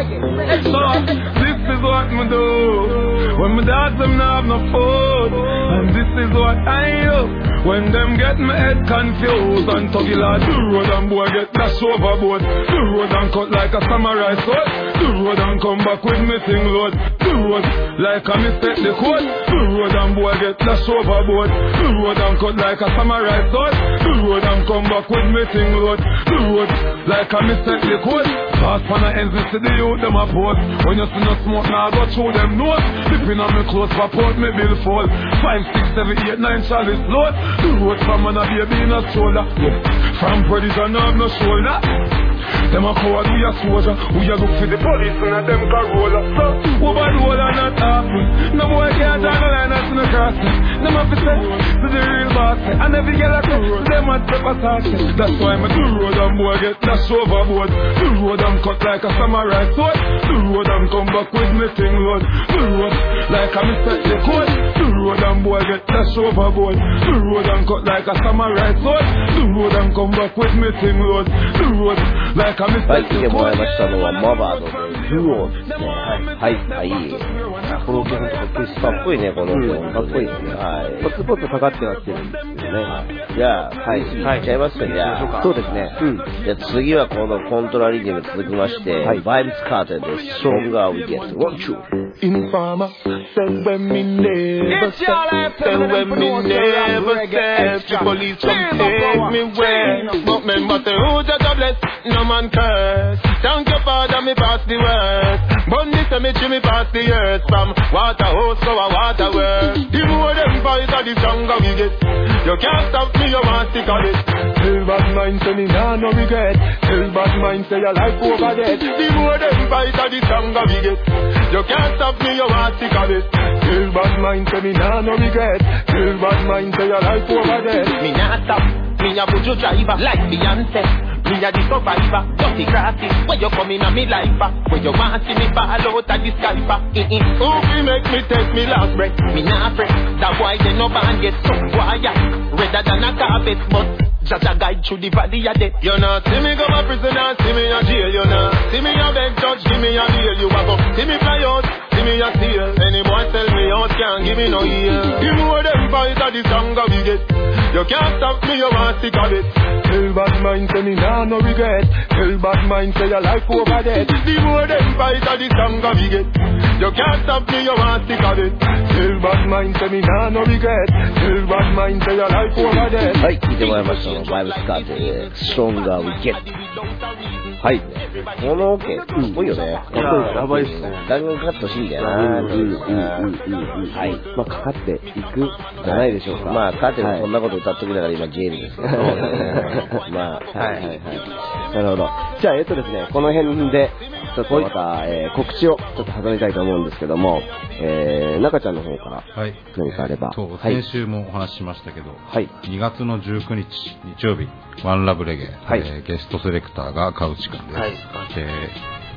So, this is what me do. When my dogs them not have no food. And this is what I do. When them get my head confused. And tuggy like the road and boy get dashed overboard. The road and cut like a samurai sword. The road and come back with me thing load. The road like a mistake the code. The road and boy get dashed overboard. The road and cut like a samurai sword. The road and come back with me thing load. The road like a mistake the code. Fast pan and ends to the youth them a pose. When you see no smoke now go through them nose. Dipping on me clothes for port me bill fall. 5, 6, 7, 8, 9 chalice load. The road from man a baby in a shoulder. From Brothers and have no shoulder. Them a coward, we a soldier. We a look for the police and them can roll up. So, overload and not happen. No boy can't draw the line that's in the crossing. Them have to say to the real boss. I never get a cut, them a step a talking. That's why me do road and boy get dashed overboard. The road and cut like a samurai sword. The road and come back with me thing load. The road like a mistake the code. The road and boy get dashed overboard. The road and cut like a samurai sword. The road and come back with me thing load. The road like a mistake the code. はい、来てもらいましたのはマバードでデュオですね。はい、はい。この音かっこいいね、この音。かっこいいですね。はい。ポツポツかかってはきてるんですけどね。じゃあ、はい。いっちゃいますか、じゃあ。そうですね。じゃあ次はこのコントラリズム続きまして、バイブスカーテンです。Stronger We Get. 1, 2. Informer said when me never step, said when me never step, the police come take me away. But remember the who just bless, no man curse. Thank your father me pass the word. Bunny cemetery me pass the earth. From water hose to a water well. The more them fight the stronger we get. You can't stop me, you want stick on it. Tell bad mind say me nah no regret. Tell bad mind say your life over dead. The more them fight the stronger we get. You can't stop me, you want stick on it. Tell bad mind say me nah no regret. Tell bad mind say your life over dead. Me nah stop, me a put you driver like Beyonce. Me a the survivor, dirty crafty. Where you come in a me life, where you want see me fall out of the sky. Who will make me take me last breath? Me nah afraid, that why they no band get so quiet. Redder than a carpet, but just a guide through the valley of death. You not see me go a prison and see me a jail. You not see me a beg judge, give me a bail. You a go see me fly out, see me a steal. Any boy tell me out can't give me no ear. The more them fight, the stronger we get. You can't stop me, you want stick on it. Tell bad mind say me nah no regret. Tell bad mind say your life over dead. The more them fight, the stronger we get. You can't stop me, you want stick on it. Tell bad mind say me nah no regret. Tell bad mind say your life over dead. はい、聞いてもらいましたのバイブスカーテンで Stronger We Get。はい。このオケ、かっこいいよね。かっこいい。やばいっすね。ガンガンかかってほしいんだよな。はい。まあ、かかっていくじゃないでしょうか。まあ、かかってもそんなこと歌っときながら今ジェールですけど。まあ、はいはいはい。なるほど。じゃあ、ですね、この辺で、ちょっとまた、告知をちょっと挟みたいと思うんですけども、中ちゃんの方から何かあれば。 そう、先週もお話ししましたけど、2月の19日、日曜日、ワンラブレゲ、ゲストセレクターがカウチ君です。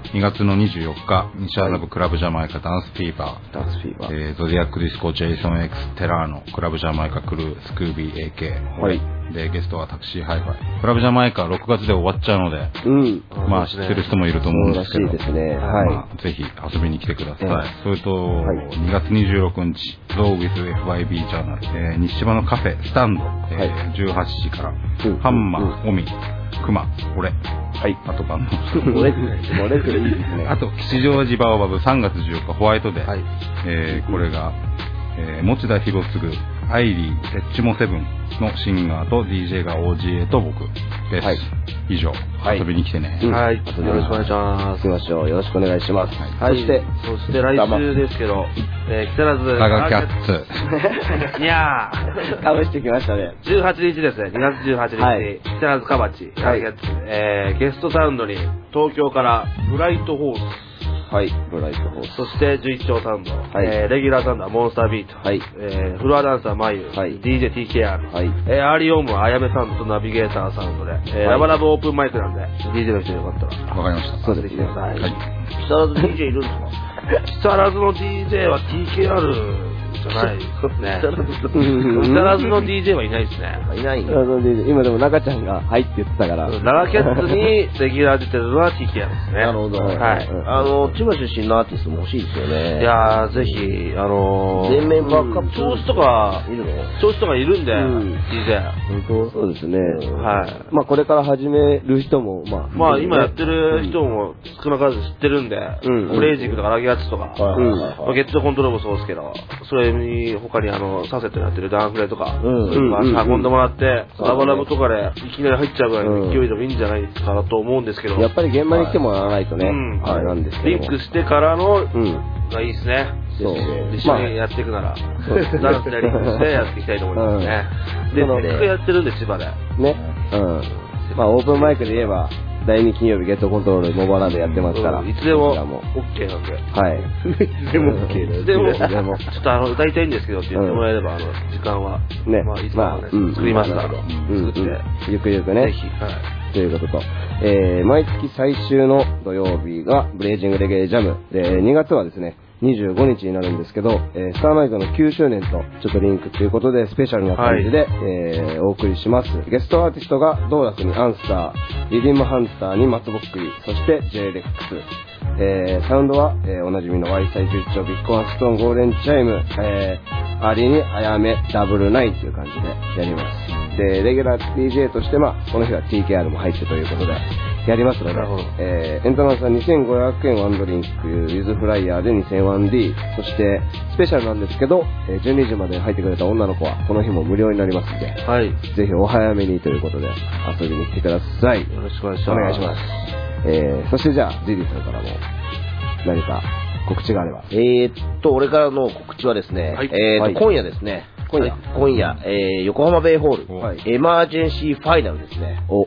2月の24日、西麻布クラブジャマイカダンスフィーバー、ゾディアックディスコ、ジェイソン X テラーノ、クラブジャマイカクルー、スクービー AK、はい、でゲストはタクシーハイファイ。クラブジャマイカは6月で終わっちゃうので、まあ知ってる人もいると思うんですけど、ぜひ遊びに来てください。それと、2月26日、Low with FYB ジャーナル、西芝のカフェスタンド、18時から、ハンマー、オミ、クマ、俺、あとバンド、俺っていいですね。あと吉祥寺バオバブ3月14日ホワイトデー、これが、持田博次、アイリー、セッチモセブンのシンガーと DJ が OGA と僕です。以上、遊びに来てね。 はい。よろしくお願いします。 行きましょう。よろしくお願いします。 そして来週ですけど、木更津ガガキャッツ。 いやー、試してきましたね。 18日ですね。2月18日に、木更津カバチ、ガガキャッツ、ゲストサウンドに、東京からブライトホース。 はい、ブライトホース。 そして11丁サウンド、レギュラーサウンドはモンスタービート、フロアダンサーマユ、DJ TKR、アーリーオームはあやめサウンドとナビゲーターサウンドで、ラバラブオープンマイクなんで、DJ の人よかったら。 わかりました。 そうですね。 木更津 DJ いるんですか？木更津の DJ は TKR、じゃないですね。木更津の DJ はいないですね。 いない。今でも中ちゃんが入って言ってたから。 ララキャッツにレギュラー出てるのは TKR ですね。 なるほど。はい。千葉出身のアーティストも欲しいですよね。 いやー、ぜひ、 全面バックアップ。 調子とかいるんで、DJ。 そうですね。はい。まあこれから始める人も、 まあ今やってる人も少なからず知ってるんで、ブレイジングとかラギアッツとか、ゲットコントロールもそうですけど、それに他にサセットやってるダンフレとか、運んでもらって、ラバラブとかでいきなり入っちゃうぐらいの勢いでもいいんじゃないかなと思うんですけど。 やっぱり現場に来てもらわないとね、あれなんですけど。 リンクしてからの、がいいですね。一緒にやっていくなら、ダンスでリンクしてやっていきたいと思いますね。で、せっかくやってるんで、千葉で。 ね。まあオープンマイクで言えば、第2金曜日ゲットコントロールモバラでやってますから。 いつでも OK なんで。 はい。 いつでも OK です。でも、ちょっと歌いたいんですけどって言ってもらえれば、時間は、 ね、 まあ、いつもね、作りますから。作って。 ゆくゆくね。 ぜひ、はい。 ということと、毎月最終の土曜日がブレイジングレゲエジャム。で、2月はですね、25日になるんですけど、スターマイクの9周年とちょっとリンクということでスペシャルな感じで、お送りします。ゲストアーティストがドーラスにアンスター、リディムハンターに松ぼっくり、そして J レックス。サウンドは、おなじみの Y サイズ11丁ビッグワンストーンゴールデンチャイム、アリにあやめダブルナインという感じでやります。で、レギュラー DJ としてこの日は TKR も入ってということでやりますので、エントランスは2500円ワンドリンク、ウィズフライヤーで 2001D、そしてスペシャルなんですけど、12時まで入ってくれた女の子はこの日も無料になりますので、ぜひお早めにということで遊びに来てください。 よろしくお願いします。 お願いします。そしてじゃあ、ジリーさんからも何か告知があれば。 俺からの告知はですね、今夜ですね、今夜、横浜ベイホール、エマージェンシーファイナルですね。はい。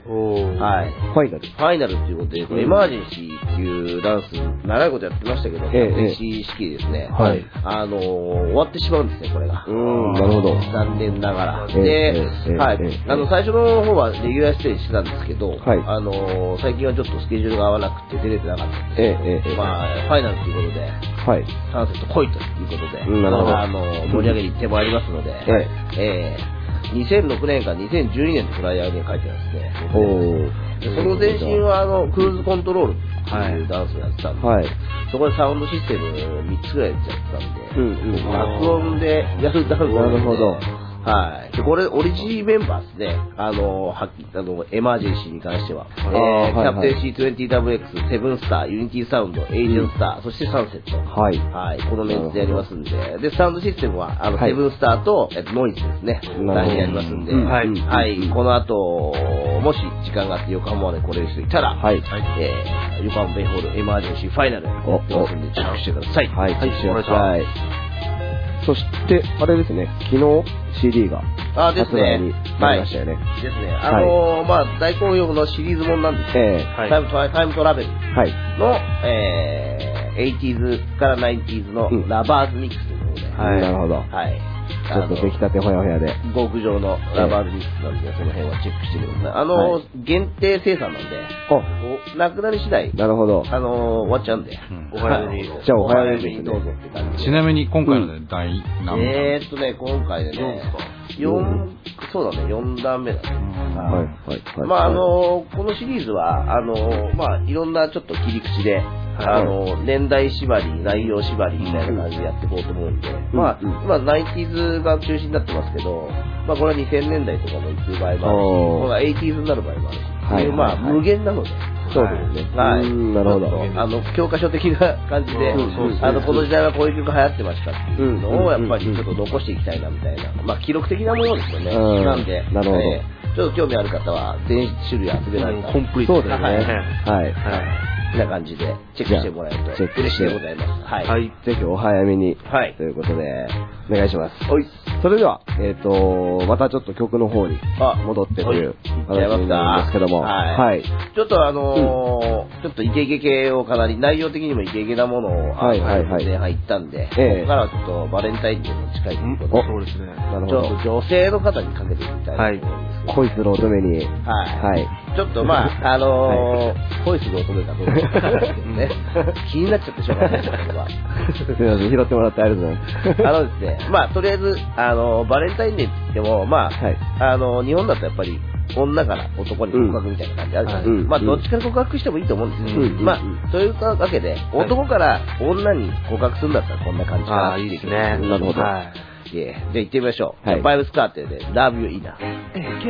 ファイナルっていうことで、エマージェンシーっていうダンス、長いことやってましたけど、電子式ですね。終わってしまうんですね、これが。 なるほど。 残念ながら。で、はい。最初の方はレギュラー出演してたんですけど、最近はちょっとスケジュールが合わなくて出れてなかったんですけど、まあ、ファイナルということで、サンセット来いということで、盛り上げに行ってまいりますので、2006年から2012年のフライヤーに書いてあるんですね。その前身はクルーズコントロールっていうダンスをやってたんで、そこでサウンドシステム3つぐらいやっちゃってたんで、爆音でやるダンスなるほど。はい。で、これ、オリジンメンバーですね。エマージェンシーに関しては。キャプテン C20WX、セブンスター、ユニティサウンド、エージェンスター、そしてサンセット。はい。このメンツでやりますんで。で、サウンドシステムは、セブンスターと、ノイズですね。何やりますんで。はい。この後、もし時間があって横浜まで来れる人いたら、横浜ベイホールエマージェンシーファイナルやってますんで、チェックしてください。 はい。チェックしてください。そして、あれですね、昨日 CD が発売になりましたよね。 ですね。まあ、大好評のシリーズもんなんですけど、タイムトラベルの、80s から 90s のラバーズミックスということで。 なるほど。 ちょっと出来たてほやほやで。 極上のラバールリスなんで、その辺はチェックしてみてください。限定生産なんで、なくなり次第、 なるほど。 終わっちゃうんで、お早めに。 じゃあお早めにどうぞって感じ。 ちなみに今回ので第何ね、今回でね、そうだね、4段目だね。まあこのシリーズは、まあいろんなちょっと切り口で、年代縛り、内容縛りみたいな感じでやっていこうと思うんで、まあ、今、ナインティーズが中心になってますけど、まあ、これは2000年代とかも行く場合もあるし、これは 80s になる場合もあるし、まあ、無限なので、 そうですね。 はい。 なるほど。 教科書的な感じで、この時代はこういう曲流行ってましたっていうのを、やっぱりちょっと残していきたいなみたいな、まあ、記録的なものですよね。なんで、 なるほど。 ちょっと興味ある方は、全種類集められた。 コンプリートですね。はい。 な感じでチェックしてもらえると嬉しいでございます。 はい。ぜひお早めに。はい。ということで、お願いします。はい。それでは、またちょっと曲の方に戻ってという話になるんですけども。はい。 ちょっとちょっとイケイケ系をかなり内容的にもイケイケなものを前半行ったんで、ここからはちょっとバレンタインデーも近いということで、そうですね。ちょっと女性の方にかけてみたいと思うんですけど。 恋する乙女に。 はい。ちょっとまあ、恋する乙女かどうか。ね、気になっちゃってしょうがないですけど、 すみません、拾ってもらってありがとうございます。 ですね、まあ、とりあえず、バレンタインデーって言っても、まあ、日本だとやっぱり、女から男に告白みたいな感じあるじゃないですか。まあ、どっちから告白してもいいと思うんですよ。まあ、というわけで、男から女に告白するんだったらこんな感じかな。いいですね。なるほど。じゃあ行ってみましょう。バイブスカーテルで Love You Ina。 It's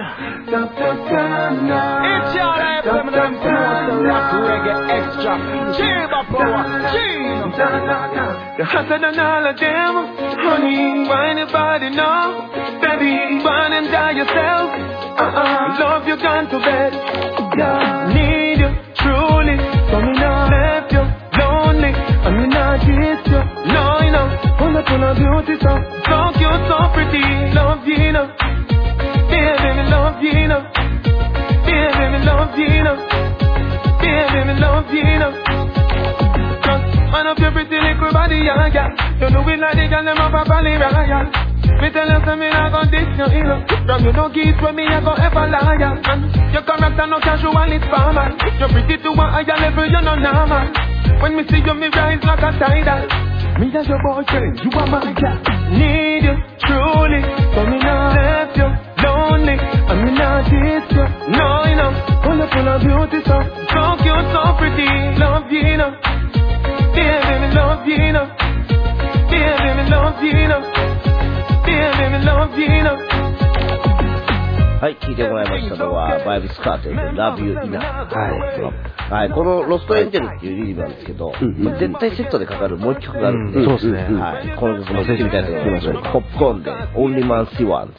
your FM them promote rock reggae extra. Chiba power, You're hotter than all of them. Honey, why anybody know? Baby, run and die yourself. Love you gone to bed. Need you truly, so me not left you lonely. I mean not kiss you, no you know. Full of beauty so cute, so pretty. Love you know. Baby, me love you know. Baby, me love you know. Baby, me love you know. Man up your pretty little body, yeah, yeah. You know we like the girl, them up a valley, yeah. Me tell you, say me not gon' diss you, you know. From you no kiss when me a go ever lie, yeah. And your character no casual, it's formal. You're pretty to a higher level, you're no normal. When me see you, me rise like a tidal. Me as your boyfriend, you are my guy. Need you, truly, so me not left you lonely. And me not diss you, no, you know. Full of beauty, so cute, so pretty. Love you, you know. Baby, me love you, you know. Baby, me love you, you know. Baby, me love you, you know. はい、聞いてもらいましたのは、バイブスカーテルで Love You Ina。はい。このロストエンジェルっていうリリーなんですけど、絶対セットでかかるもう一曲があるんで、そうですね。はい。この曲も聴いてみたいと思いましょう。ポップコーンで Only Man See One。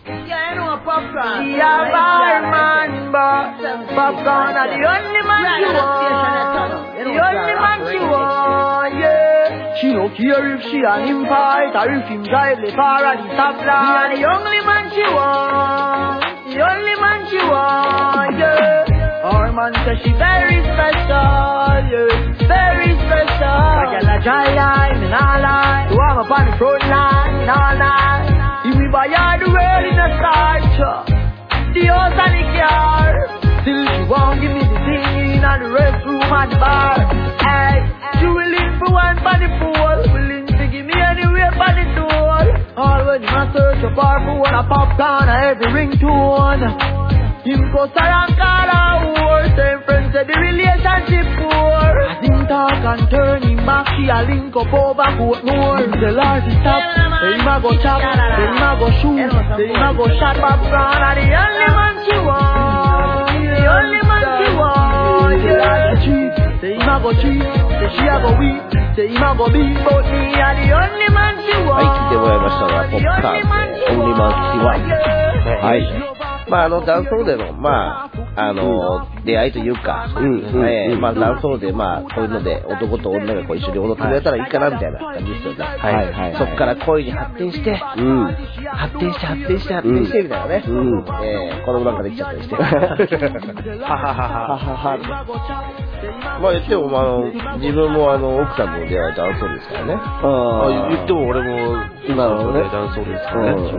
Popcorn are the only man she want. The only man she want, yeah. She no care if she an impart or if him drive the car at the top line. The only man she want. The only man she want, yeah. Our man says she very special, yeah. Very special. I get a dry line and all line. So I'm up on the front line all night. If we buy all the world in a start, the house and the car. Still she won't give me the thing in the restroom and the bar. Hey, she willing for one for the pool, willing to give me anywhere for the tool. All when you search a bar for one, a popcorn, a every ringtone. Him go and call her whore. Same friends say the relationship poor. As him talk and turn him back, she a link up over Portmore. The Lord is stop, then him a go chop, then him a go shoot, then him a go shot popcorn. And the only man she want, the only man she want, yeah. Say him a go cheat, say she a go weep, say him a go beat, but me a the only man she want. はい、聞いてもらいましたのはポップカーンで Only Man See One。はい。まあ、ダンソーでの、まあ、出会いというか、まあ、ダンソーで、まあ、こういうので、男と女がこう一緒に踊ってくれたらいいかな、みたいな感じですよね。はい。そっから恋に発展して、発展して、みたいなね。子供なんかできちゃったりして。はははははは。 まあ言っても、自分も奥さんの出会いダンソールですからね。言っても俺も、 なるほどね。 ダンソールですからね。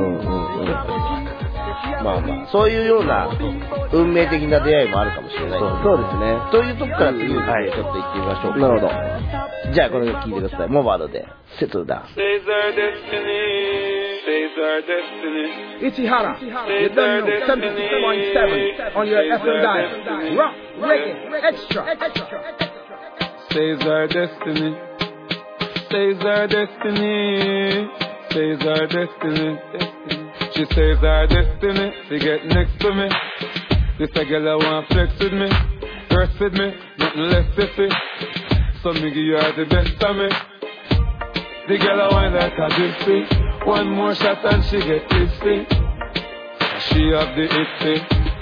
まあまあ、そういうような運命的な出会いもあるかもしれない。 そうですね。 というとこから次にちょっと行ってみましょう。 なるほど。 じゃあこれを聞いてください。モバードで、セトルダウン。 Stays our destiny, stays our destiny. Ichihara, you don't know, 76.7 on your FM dial. Rock, reggae, extra. Stays our destiny, stays our destiny, stays our destiny. She says our destiny, she get next to me. This a girl I want flex with me, rest with me, nothing less to see. So me give you all the best of me. The girl I want like a gypsy. One more shot and she get tipsy. She have the itsy,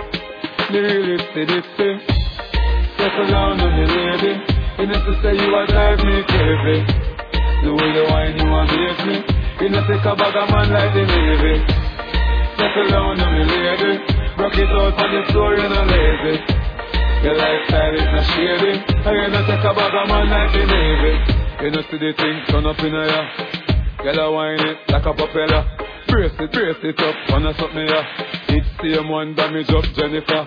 the real itsy. Settle down on me lady. You know to say you a drive me crazy. The way you whine you amaze me. You know take a bag of man like the Navy. Settle down on me lady. Rock it out on the floor, you're not lazy. Your lifestyle is not shady. And you know take a bag of man like the Navy. You know see the thing turn up in a ya. Girl a whine it like a propeller. Brace it up, wanna something ya. It's same one damage up Jennifer.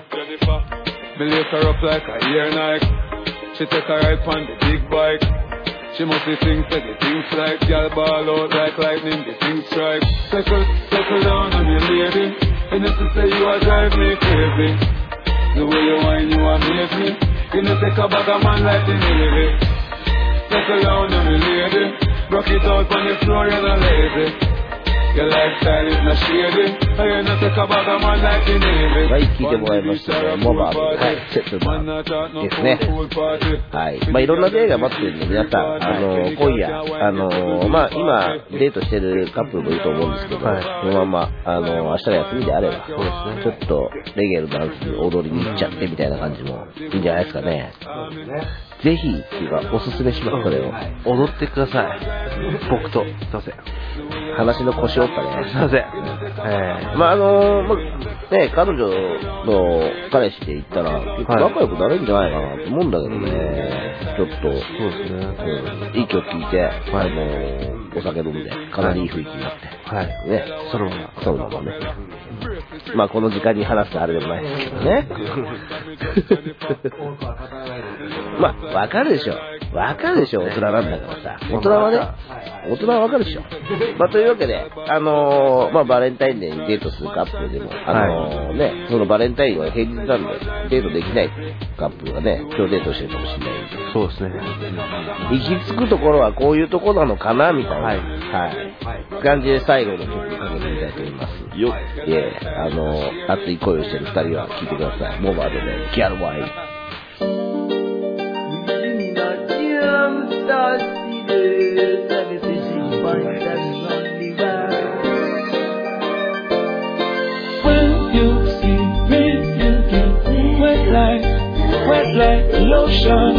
Me lace her up like a ear Nike. She take a ride on the big bike. She must be think that the things like girl ball out like lightning, the things strike. Settle down on me lady. You know to say you a drive me crazy. The way you whine you amaze me. You know take a bag of man like the Navy. Settle down on me lady. Rock it out on the floor, you're not lazy. Your lifestyle is not shady. And you know take a bag of man like the Navy. はい、聞いてもらいましたけど、モバードで、セトルダウンですね。はい。まあいろんな出会いが待ってるんで、皆さん、今夜、まあ今、デートしてるカップルもいると思うんですけど、そのまま、明日が休みであれば、ちょっと、レゲエのダンスに踊りに行っちゃってみたいな感じもいいんじゃないですかね。ぜひ、っていうか、おすすめします、それを。 踊ってください。僕と、すいません。 話の腰折ったね。 すいません。 まあね、彼女の彼氏で言ったら、結構仲良くなれるんじゃないかなと思うんだけどね。ちょっと、そうですね。いい曲聴いて、お酒飲んで、かなりいい雰囲気になって。はい。ね。ソロもね。まあこの時間に話すとあれでもないですけどね。まあ、わかるでしょ。大人なんだからさ。大人はわかるでしょ。まあというわけで、まあバレンタインデーにデートするカップルでも、ね、そのバレンタインは平日なんで、デートできないカップルがね、今日デートしてるかもしれないんで。そうですね。行き着くところはこういうところなのかな、みたいな。はい。感じで最後の曲をかけてみたいと思います。よっ。熱い恋をしてる二人は聴いてください。モバードで、ギャルワイン。 Wet like lotion.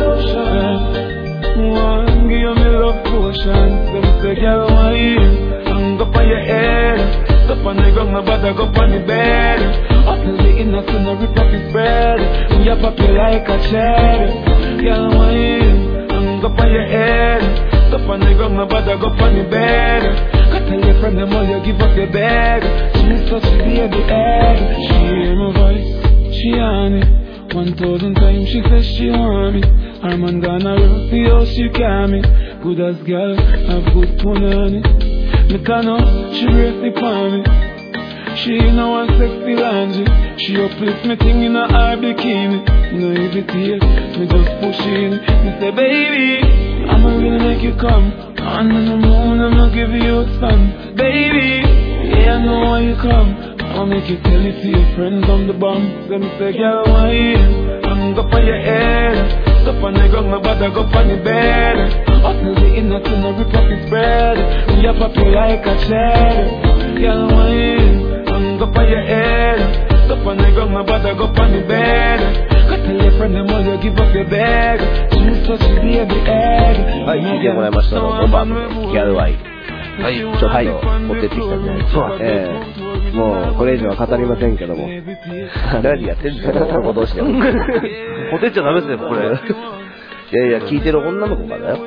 One give me love potion. Some say girl wine, hang up on your head. Stop on the ground, my body go on the bed. Up till the inner sun, I rip up his bread. You pop you like a cherry. Girl wine, hang up on your head. Stop on the ground, my body go on the bed. Got tell your friend them all you give up your bed. She's such a baby egg. She hear my voice, she on it. 1,000 times she says she want me. Her man gonna rough the house she can me. Good as girl, have good tone on it. Me can know, she brace it for me. She know one sexy laundry. She uplifts me thing in her bikini. No hesitate, me just push in. Me say baby, I'ma really make you come. Under the moon, I'ma give you a sun. Baby, yeah I know why you come. I'll make you tell it to your friends on the bum. Them say, girl, wine, hang up on your head. Stop on the ground, my body go on the bed. Up till the inner sun, I rip up his bread. We up you like a cherry. Girl, wine, hang up on your head. Stop on the ground, my body go on the bed. Go tell your friend them all you give up your bag. She's such a baby egg. はい、聞いてもらいましたの5番ギャルワイン。はい、ちょっと持ってってきたんじゃないですか。 もうこれ以上は語りませんけども。 何やってんだよ、この子同士で。 ほてっちゃダメですね、これ。 いやいや、聞いてる女の子がだよ。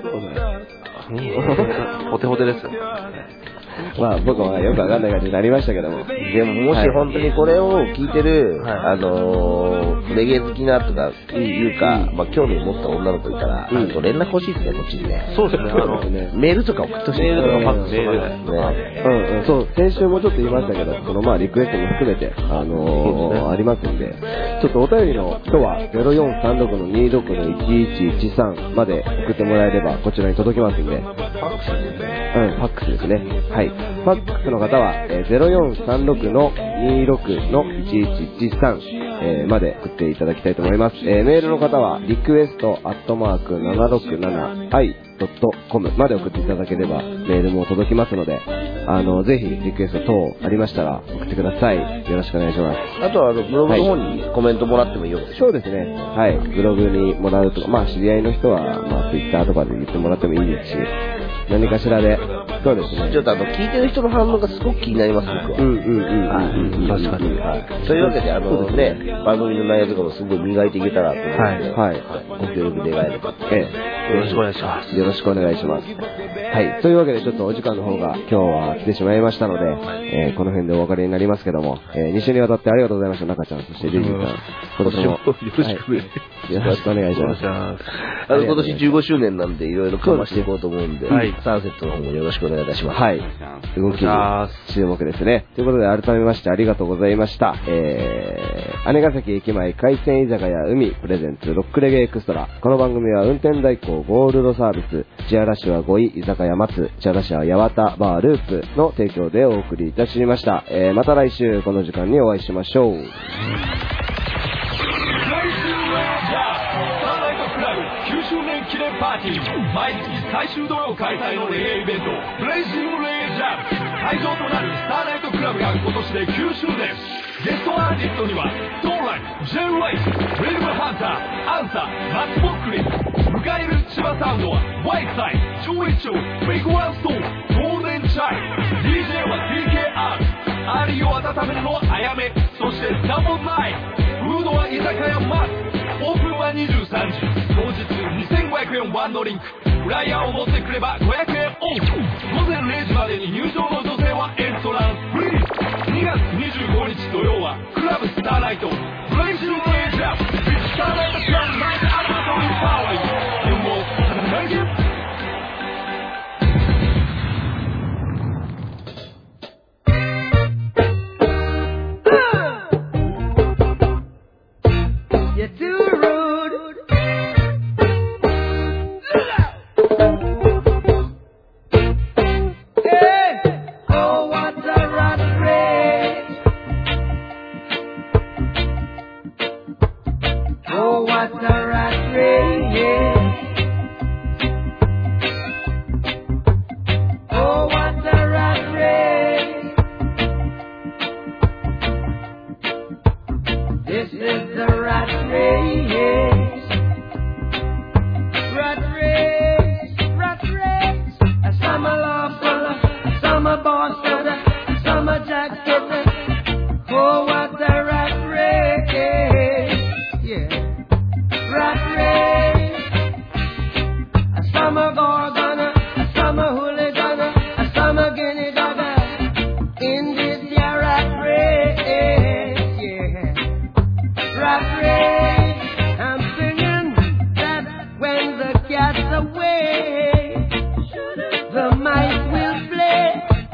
ホテホテですよ。 まあ僕はよくわかんない感じになりましたけども。 でももし本当にこれを聞いてる、レゲエ好きなとかいうか、まあ興味を持った女の子いたら、連絡欲しいですね、こっちにね。 そうですね、 メールとか送ってほしい。 メールとかファックスとかね。そう、先週もちょっと言いましたけど、そのまあリクエストも含めて、ありますんで、ちょっとお便りの人は0436-26-1113まで送ってもらえれば、こちらに届きますんで。ファックスですね。はい。ファックスの方は、0436-26-1113、まで送っていただきたいと思います。メールの方は、request@767i.com まで送っていただければ、メールも届きますので、ぜひ、リクエスト等ありましたら、送ってください。よろしくお願いします。 あとは、ブログの方にコメントもらってもいいようです。 そうですね。はい。ブログにもらうとか、まあ、知り合いの人は、まあ、Twitter とかで言ってもらってもいいですし、何かしらで、そうですね。 ちょっと聞いてる人の反応がすごく気になります、僕は。 確かに。 というわけで、番組の内容とかもすごい磨いていけたらと思うので、ご協力願えれば。 よろしくお願いします。 よろしくお願いします。はい。というわけで、ちょっとお時間の方が今日は来てしまいましたので、この辺でお別れになりますけども、2週にわたってありがとうございました、中ちゃん、そしてリリーさん。今年もよろしくお願いします。 今年15周年なんで、いろいろかましていこうと思うんで、サンセットの方もよろしくお願いいたします。 はい。動きに注目ですね。ということで、改めましてありがとうございました。姉ヶ崎駅前海鮮居酒屋海プレゼンツロックレゲエエクストラ。この番組は運転代行ゴールドサービス、千原市は5位居酒屋松、千原市は八幡バーループの提供でお送りいたしました。また来週この時間にお会いしましょう。 9周年記念パーティー、毎月最終土曜開催のレゲエイベント、ブレイジングレゲエジャム。会場となるスターナイトクラブが今年で9周年。ゲストアーティストにはトーライ、ジェンレイス、ウィルムハンター、アンサー、マッツ・ボックリン。迎える千葉サウンドはワイサイ、ジョイチョウ、ビッグワンストーン、ゴールデンチャイ。 DJ は TKR、アリを温めるのはあやめ、そしてダブルナイン。フードは居酒屋マス。オープンは23時。当日2500円ワンドリンク。フライヤーを持ってくれば500円オフ。午前0時までに入場の女性はエントランスフリー。2月25日土曜はクラブスターナイトブレイジングレイジャー。スターナイトクラブナイトアルバトリーパワー。You will thank you. You're too rude. Hey, oh what a rat race! Oh what a rat race! Oh what a rat race! This is the rat race. Rat race, rat race. Some are lawful, some are Boston, some are Jackson. Oh, what a rat race. Yeah. Rat race. Some are Gorgon, some are hooligan, some are guinea dog. In this year rat race. Yeah. Rat race, I'm singing that when the cat's away, the mice will play.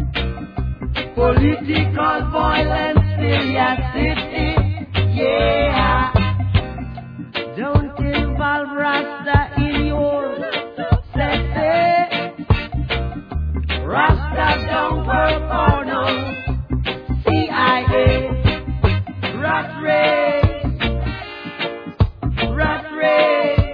Political violence still your city, yeah. Don't involve Rasta in your city. Rasta don't work for no CIA. Rat race. Rat race,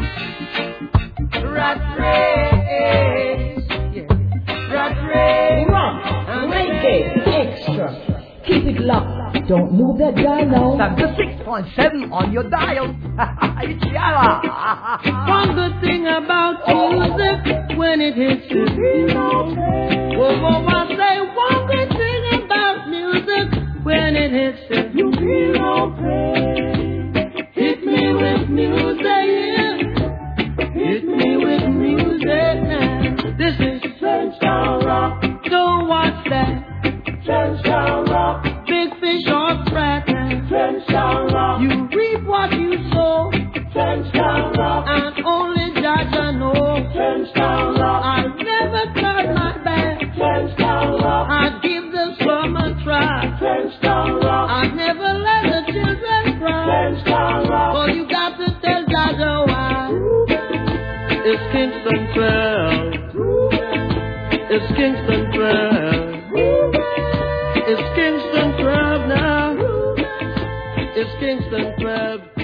rat race, yeah. Rat race, Reggae Extra. Keep it locked. Don't move that dial now. That's the 6.7 on your dial. It's Yara. One good thing about music when it hits you. Whoa, I say one good thing about music when it hits you. You feel okay. Hit me with music, yeah. Kingston 12. It's Kingston 12. It's Kingston 12 now. It's Kingston 12.